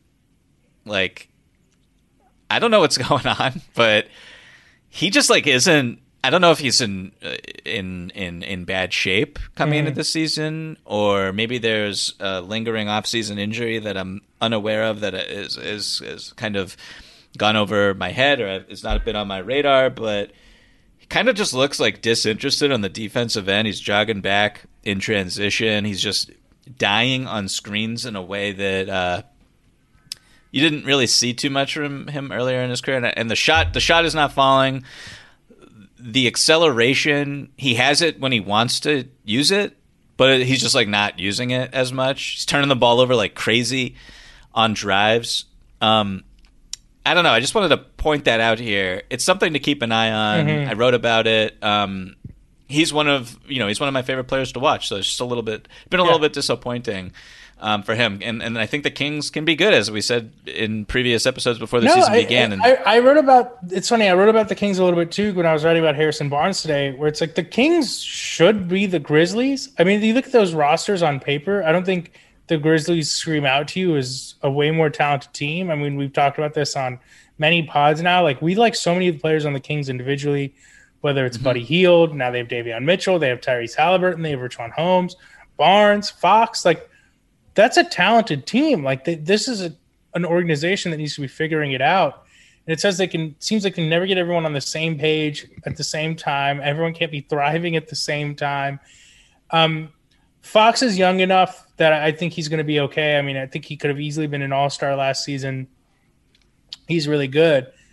like. I don't know what's going on, but he just like isn't. I don't know if he's in in in in bad shape coming mm-hmm. into this season, or maybe there's a lingering off-season injury that I'm unaware of that is is is kind of gone over my head, or it's not been on my radar. But he kind of just looks like disinterested on the defensive end. He's jogging back in transition. He's just dying on screens in a way that. Uh, You didn't really see too much from him earlier in his career, and the shot, the shot is not falling. The acceleration, he has it when he wants to use it, but he's just like not using it as much. He's turning the ball over like crazy on drives. Um, I don't know. I just wanted to point that out here. It's something to keep an eye on. Mm-hmm. I wrote about it. Um, he's one of you know he's one of my favorite players to watch. So it's just a little bit been a yeah. little bit disappointing. Um, for him, and and I think the Kings can be good, as we said in previous episodes before the no, season I, began. And I, I wrote about it's funny. I wrote about the Kings a little bit too when I was writing about Harrison Barnes today, where it's like the Kings should be the Grizzlies. I mean, you look at those rosters on paper. I don't think the Grizzlies scream out to you as a way more talented team. I mean, we've talked about this on many pods now. Like we like so many of the players on the Kings individually, whether it's mm-hmm. Buddy Hield, now they have Davion Mitchell, they have Tyrese Halliburton, they have Richaun Holmes, Barnes, Fox, like. That's a talented team. Like they, this is a, an organization that needs to be figuring it out. And it says they can. Seems like they can never get everyone on the same page at the same time. Everyone can't be thriving at the same time. Um, Fox is young enough that I think he's going to be okay. I mean, I think he could have easily been an all-star last season. He's really good.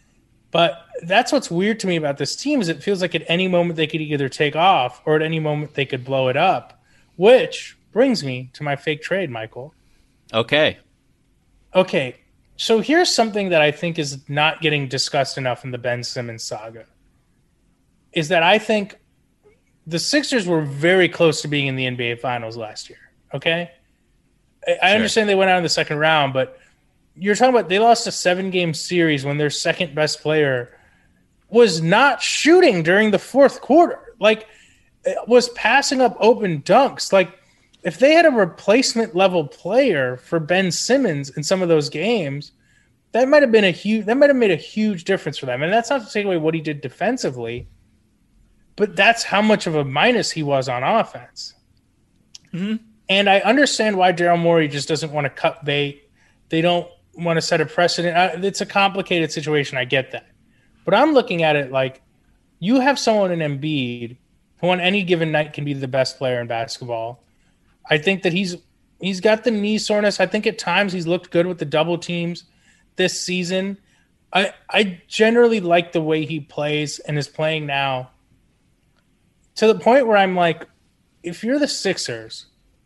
But that's what's weird to me about this team is it feels like at any moment they could either take off or at any moment they could blow it up, which brings me to my fake trade, Michael. Okay. Okay. So here's something that I think is not getting discussed enough in the Ben Simmons saga is that I think the Sixers were very close to being in the N B A Finals last year. Okay. I, I Sure. understand they went out in the second round, but you're talking about they lost a seven-game series when their second-best player was not shooting during the fourth quarter. Like, was passing up open dunks. Like, if they had a replacement-level player for Ben Simmons in some of those games, that might have been a huge. That might have made a huge difference for them. And that's not to take away what he did defensively, but that's how much of a minus he was on offense. Mm-hmm. And I understand why Daryl Morey just doesn't want to cut bait. They don't want to set a precedent. It's a complicated situation. I get that. But I'm looking at it like you have someone in Embiid who on any given night can be the best player in basketball. I think that he's he's got the knee soreness. I think at times he's looked good with the double teams this season. I I generally like the way he plays and is playing now to the point where I'm like, if you're the Sixers,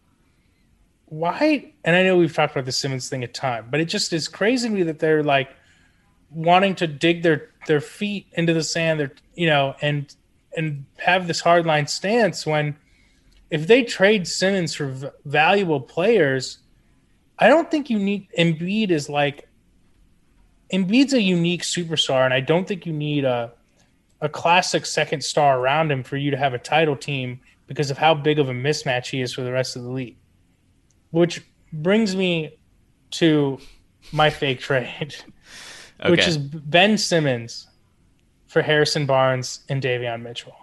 why? And I know we've talked about the Simmons thing a ton, but it just is crazy to me that they're like wanting to dig their, their feet into the sand, they're, you know, and and have this hardline stance when if they trade Simmons for v- valuable players, I don't think you need Embiid is like Embiid's a unique superstar, and I don't think you need a a classic second star around him for you to have a title team because of how big of a mismatch he is for the rest of the league. Which brings me to my fake trade, Okay. which is Ben Simmons for Harrison Barnes and Davion Mitchell.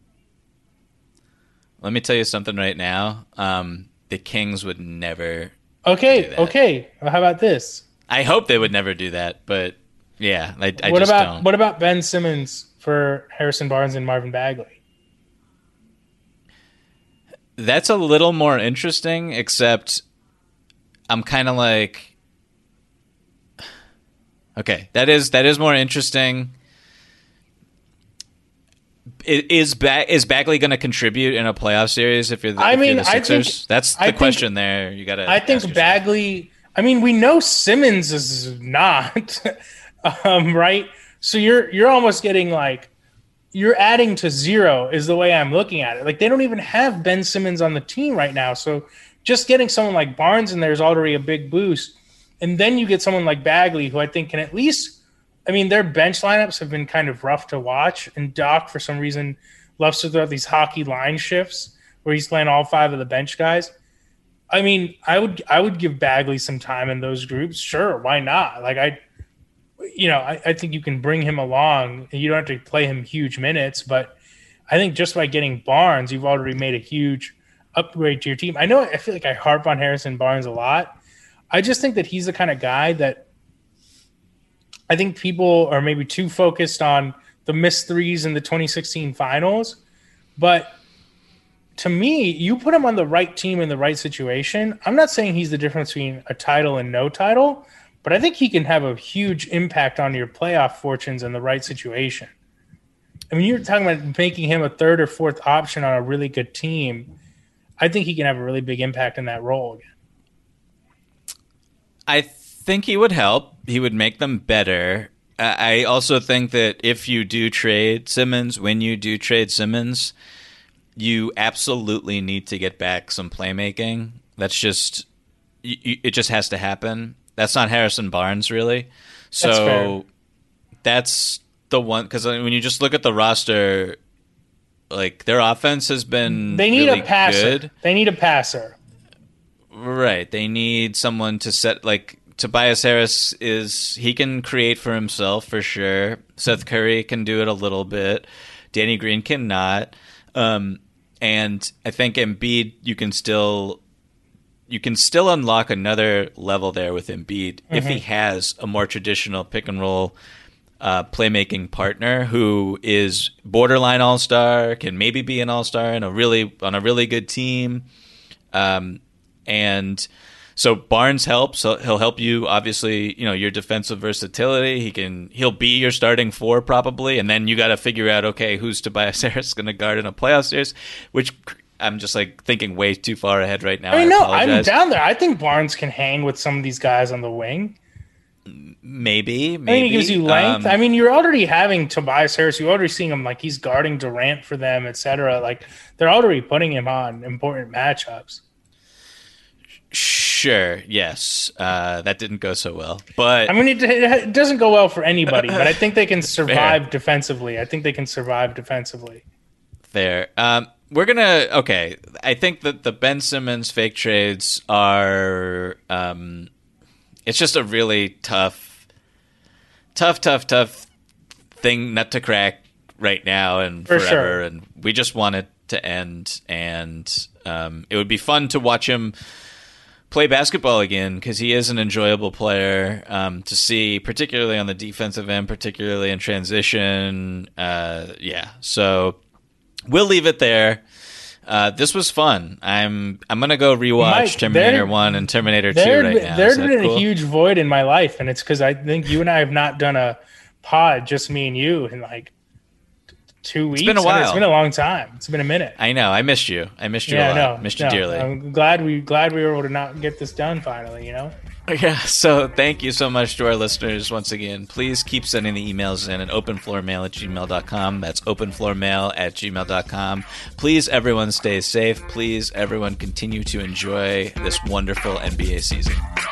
Let me tell you something right now. Um, the Kings would never. Okay, do that. okay. Well, how about this? I hope they would never do that, but yeah, I, I what just about don't. what about Ben Simmons for Harrison Barnes and Marvin Bagley? That's a little more interesting, except I'm kind of like, okay, that is that is more interesting. Is ba- is Bagley going to contribute in a playoff series if you're the, I if mean, you're the I Sixers? think- That's the I think- question there. You got to. I think Bagley. I mean, we know Simmons is not, um, right? So you're you're almost getting like you're adding to zero is the way I'm looking at it. Like they don't even have Ben Simmons on the team right now, so just getting someone like Barnes in there is already a big boost. And then you get someone like Bagley, who I think can at least. I mean, their bench lineups have been kind of rough to watch, and Doc, for some reason, loves to throw out these hockey line shifts where he's playing all five of the bench guys. I mean, I would I would give Bagley some time in those groups. Sure, why not? Like I, you know, I, I think you can bring him along. You don't have to play him huge minutes, but I think just by getting Barnes, you've already made a huge upgrade to your team. I know I feel like I harp on Harrison Barnes a lot. I just think that he's the kind of guy that I think people are maybe too focused on the missed threes in the twenty sixteen finals, but to me, you put him on the right team in the right situation. I'm not saying he's the difference between a title and no title, but I think he can have a huge impact on your playoff fortunes in the right situation. I mean, you're talking about making him a third or fourth option on a really good team. I think he can have a really big impact in that role again. I think he would help. He would make them better. I also think that if you do trade Simmons, when you do trade Simmons, you absolutely need to get back some playmaking. That's just it just has to happen. That's not Harrison Barnes, really. So That's fair. That's the one, because when you just look at the roster, like their offense has been They need really a passer. good. They need a passer. Right. They need someone to set, like, Tobias Harris is, he can create for himself for sure. Seth Curry can do it a little bit. Danny Green cannot. Um, and I think Embiid, you can still, you can still unlock another level there with Embiid mm-hmm. if he has a more traditional pick and roll uh, playmaking partner who is borderline all-star, can maybe be an all-star in a really, on a really good team. Um, and so Barnes helps. He'll, he'll help you, obviously, you know, your defensive versatility. He can, he'll be your starting four probably. And then you got to figure out, okay, who's Tobias Harris going to guard in a playoff series, which I'm just like thinking way too far ahead right now. I mean, I no, apologize. I'm down there. I think Barnes can hang with some of these guys on the wing. Maybe, maybe. I mean, he gives you length. Um, I mean, you're already having Tobias Harris. You're already seeing him like he's guarding Durant for them, et cetera. Like they're already putting him on important matchups. Sure. Yes. Uh, that didn't go so well, but I mean, it, it doesn't go well for anybody, but I think they can survive Fair. defensively. I think they can survive defensively. Fair. Um, we're going to, okay. I think that the Ben Simmons fake trades are, um, it's just a really tough, tough, tough, tough thing nut to crack right now and For forever. sure. And we just want it to end. And um, it would be fun to watch him play basketball again because he is an enjoyable player um, to see, particularly on the defensive end, particularly in transition. Uh, yeah, so we'll leave it there. Uh, this was fun. I'm I'm gonna go rewatch Mike, Terminator there- One and Terminator Two There, right now. there's Is that been cool? a huge void in my life, and it's because I think you and I have not done a pod, just me and you, in like t- two weeks. been a and while. It's been a long time. It's been a minute. I know. I missed you. I missed you yeah, a lot. no, missed no. you dearly. I'm glad we glad we were able to not get this done finally. You know. Yeah, so thank you so much to our listeners once again. Please keep sending the emails in at openfloormail at gmail dot com. That's openfloormail at gmail dot com. Please, everyone, stay safe. Please, everyone, continue to enjoy this wonderful N B A season.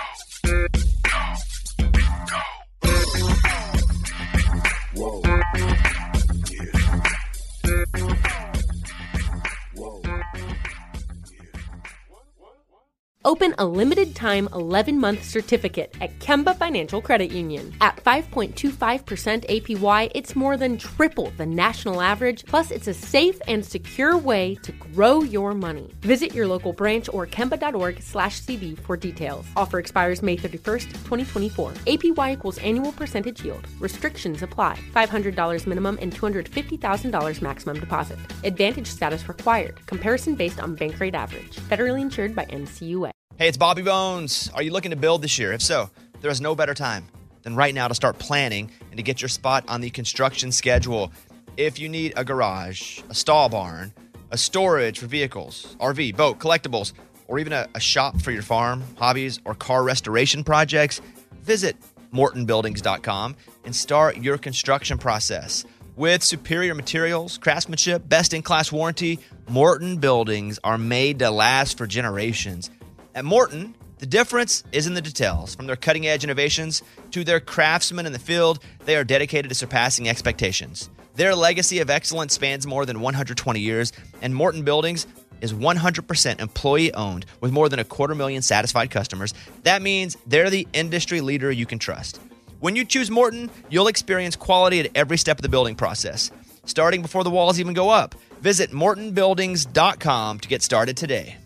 Open a limited-time eleven-month certificate at Kemba Financial Credit Union. At five point two five percent A P Y, it's more than triple the national average, plus it's a safe and secure way to grow your money. Visit your local branch or kemba.org slash CD for details. Offer expires May thirty-first, twenty twenty-four. A P Y equals annual percentage yield. Restrictions apply. five hundred dollars minimum and two hundred fifty thousand dollars maximum deposit. Advantage status required. Comparison based on bank rate average. Federally insured by N C U A. Hey, it's Bobby Bones. Are you looking to build this year? If so, there is no better time than right now to start planning and to get your spot on the construction schedule. If you need a garage, a stall barn, a storage for vehicles, R V, boat, collectibles, or even a, a shop for your farm, hobbies, or car restoration projects, visit morton buildings dot com and start your construction process. With superior materials, craftsmanship, best-in-class warranty, Morton Buildings are made to last for generations. At Morton, the difference is in the details. From their cutting-edge innovations to their craftsmen in the field, they are dedicated to surpassing expectations. Their legacy of excellence spans more than one hundred twenty years, and Morton Buildings is one hundred percent employee-owned with more than a quarter million satisfied customers. That means they're the industry leader you can trust. When you choose Morton, you'll experience quality at every step of the building process, starting before the walls even go up. Visit morton buildings dot com to get started today.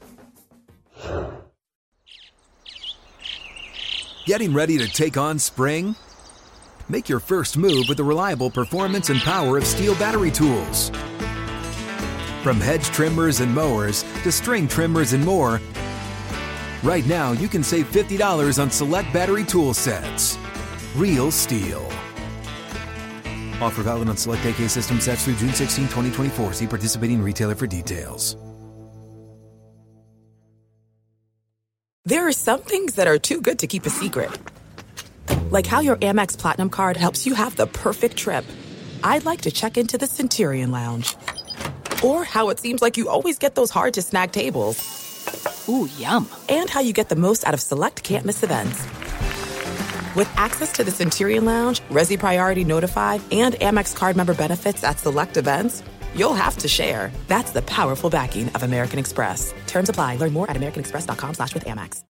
Getting ready to take on spring? Make your first move with the reliable performance and power of Steel battery tools. From hedge trimmers and mowers to string trimmers and more, right now you can save fifty dollars on select battery tool sets. Real Steel. Offer valid on select A K system sets through June sixteenth, twenty twenty-four. See participating retailer for details. There are some things that are too good to keep a secret. Like how your Amex Platinum card helps you have the perfect trip. I'd like to check into the Centurion Lounge. Or how it seems like you always get those hard-to-snag tables. Ooh, yum. And how you get the most out of select can't-miss events. With access to the Centurion Lounge, Resi Priority Notified, and Amex card member benefits at select events, you'll have to share. That's the powerful backing of American Express. Terms apply. Learn more at americanexpress.com slash with Amex.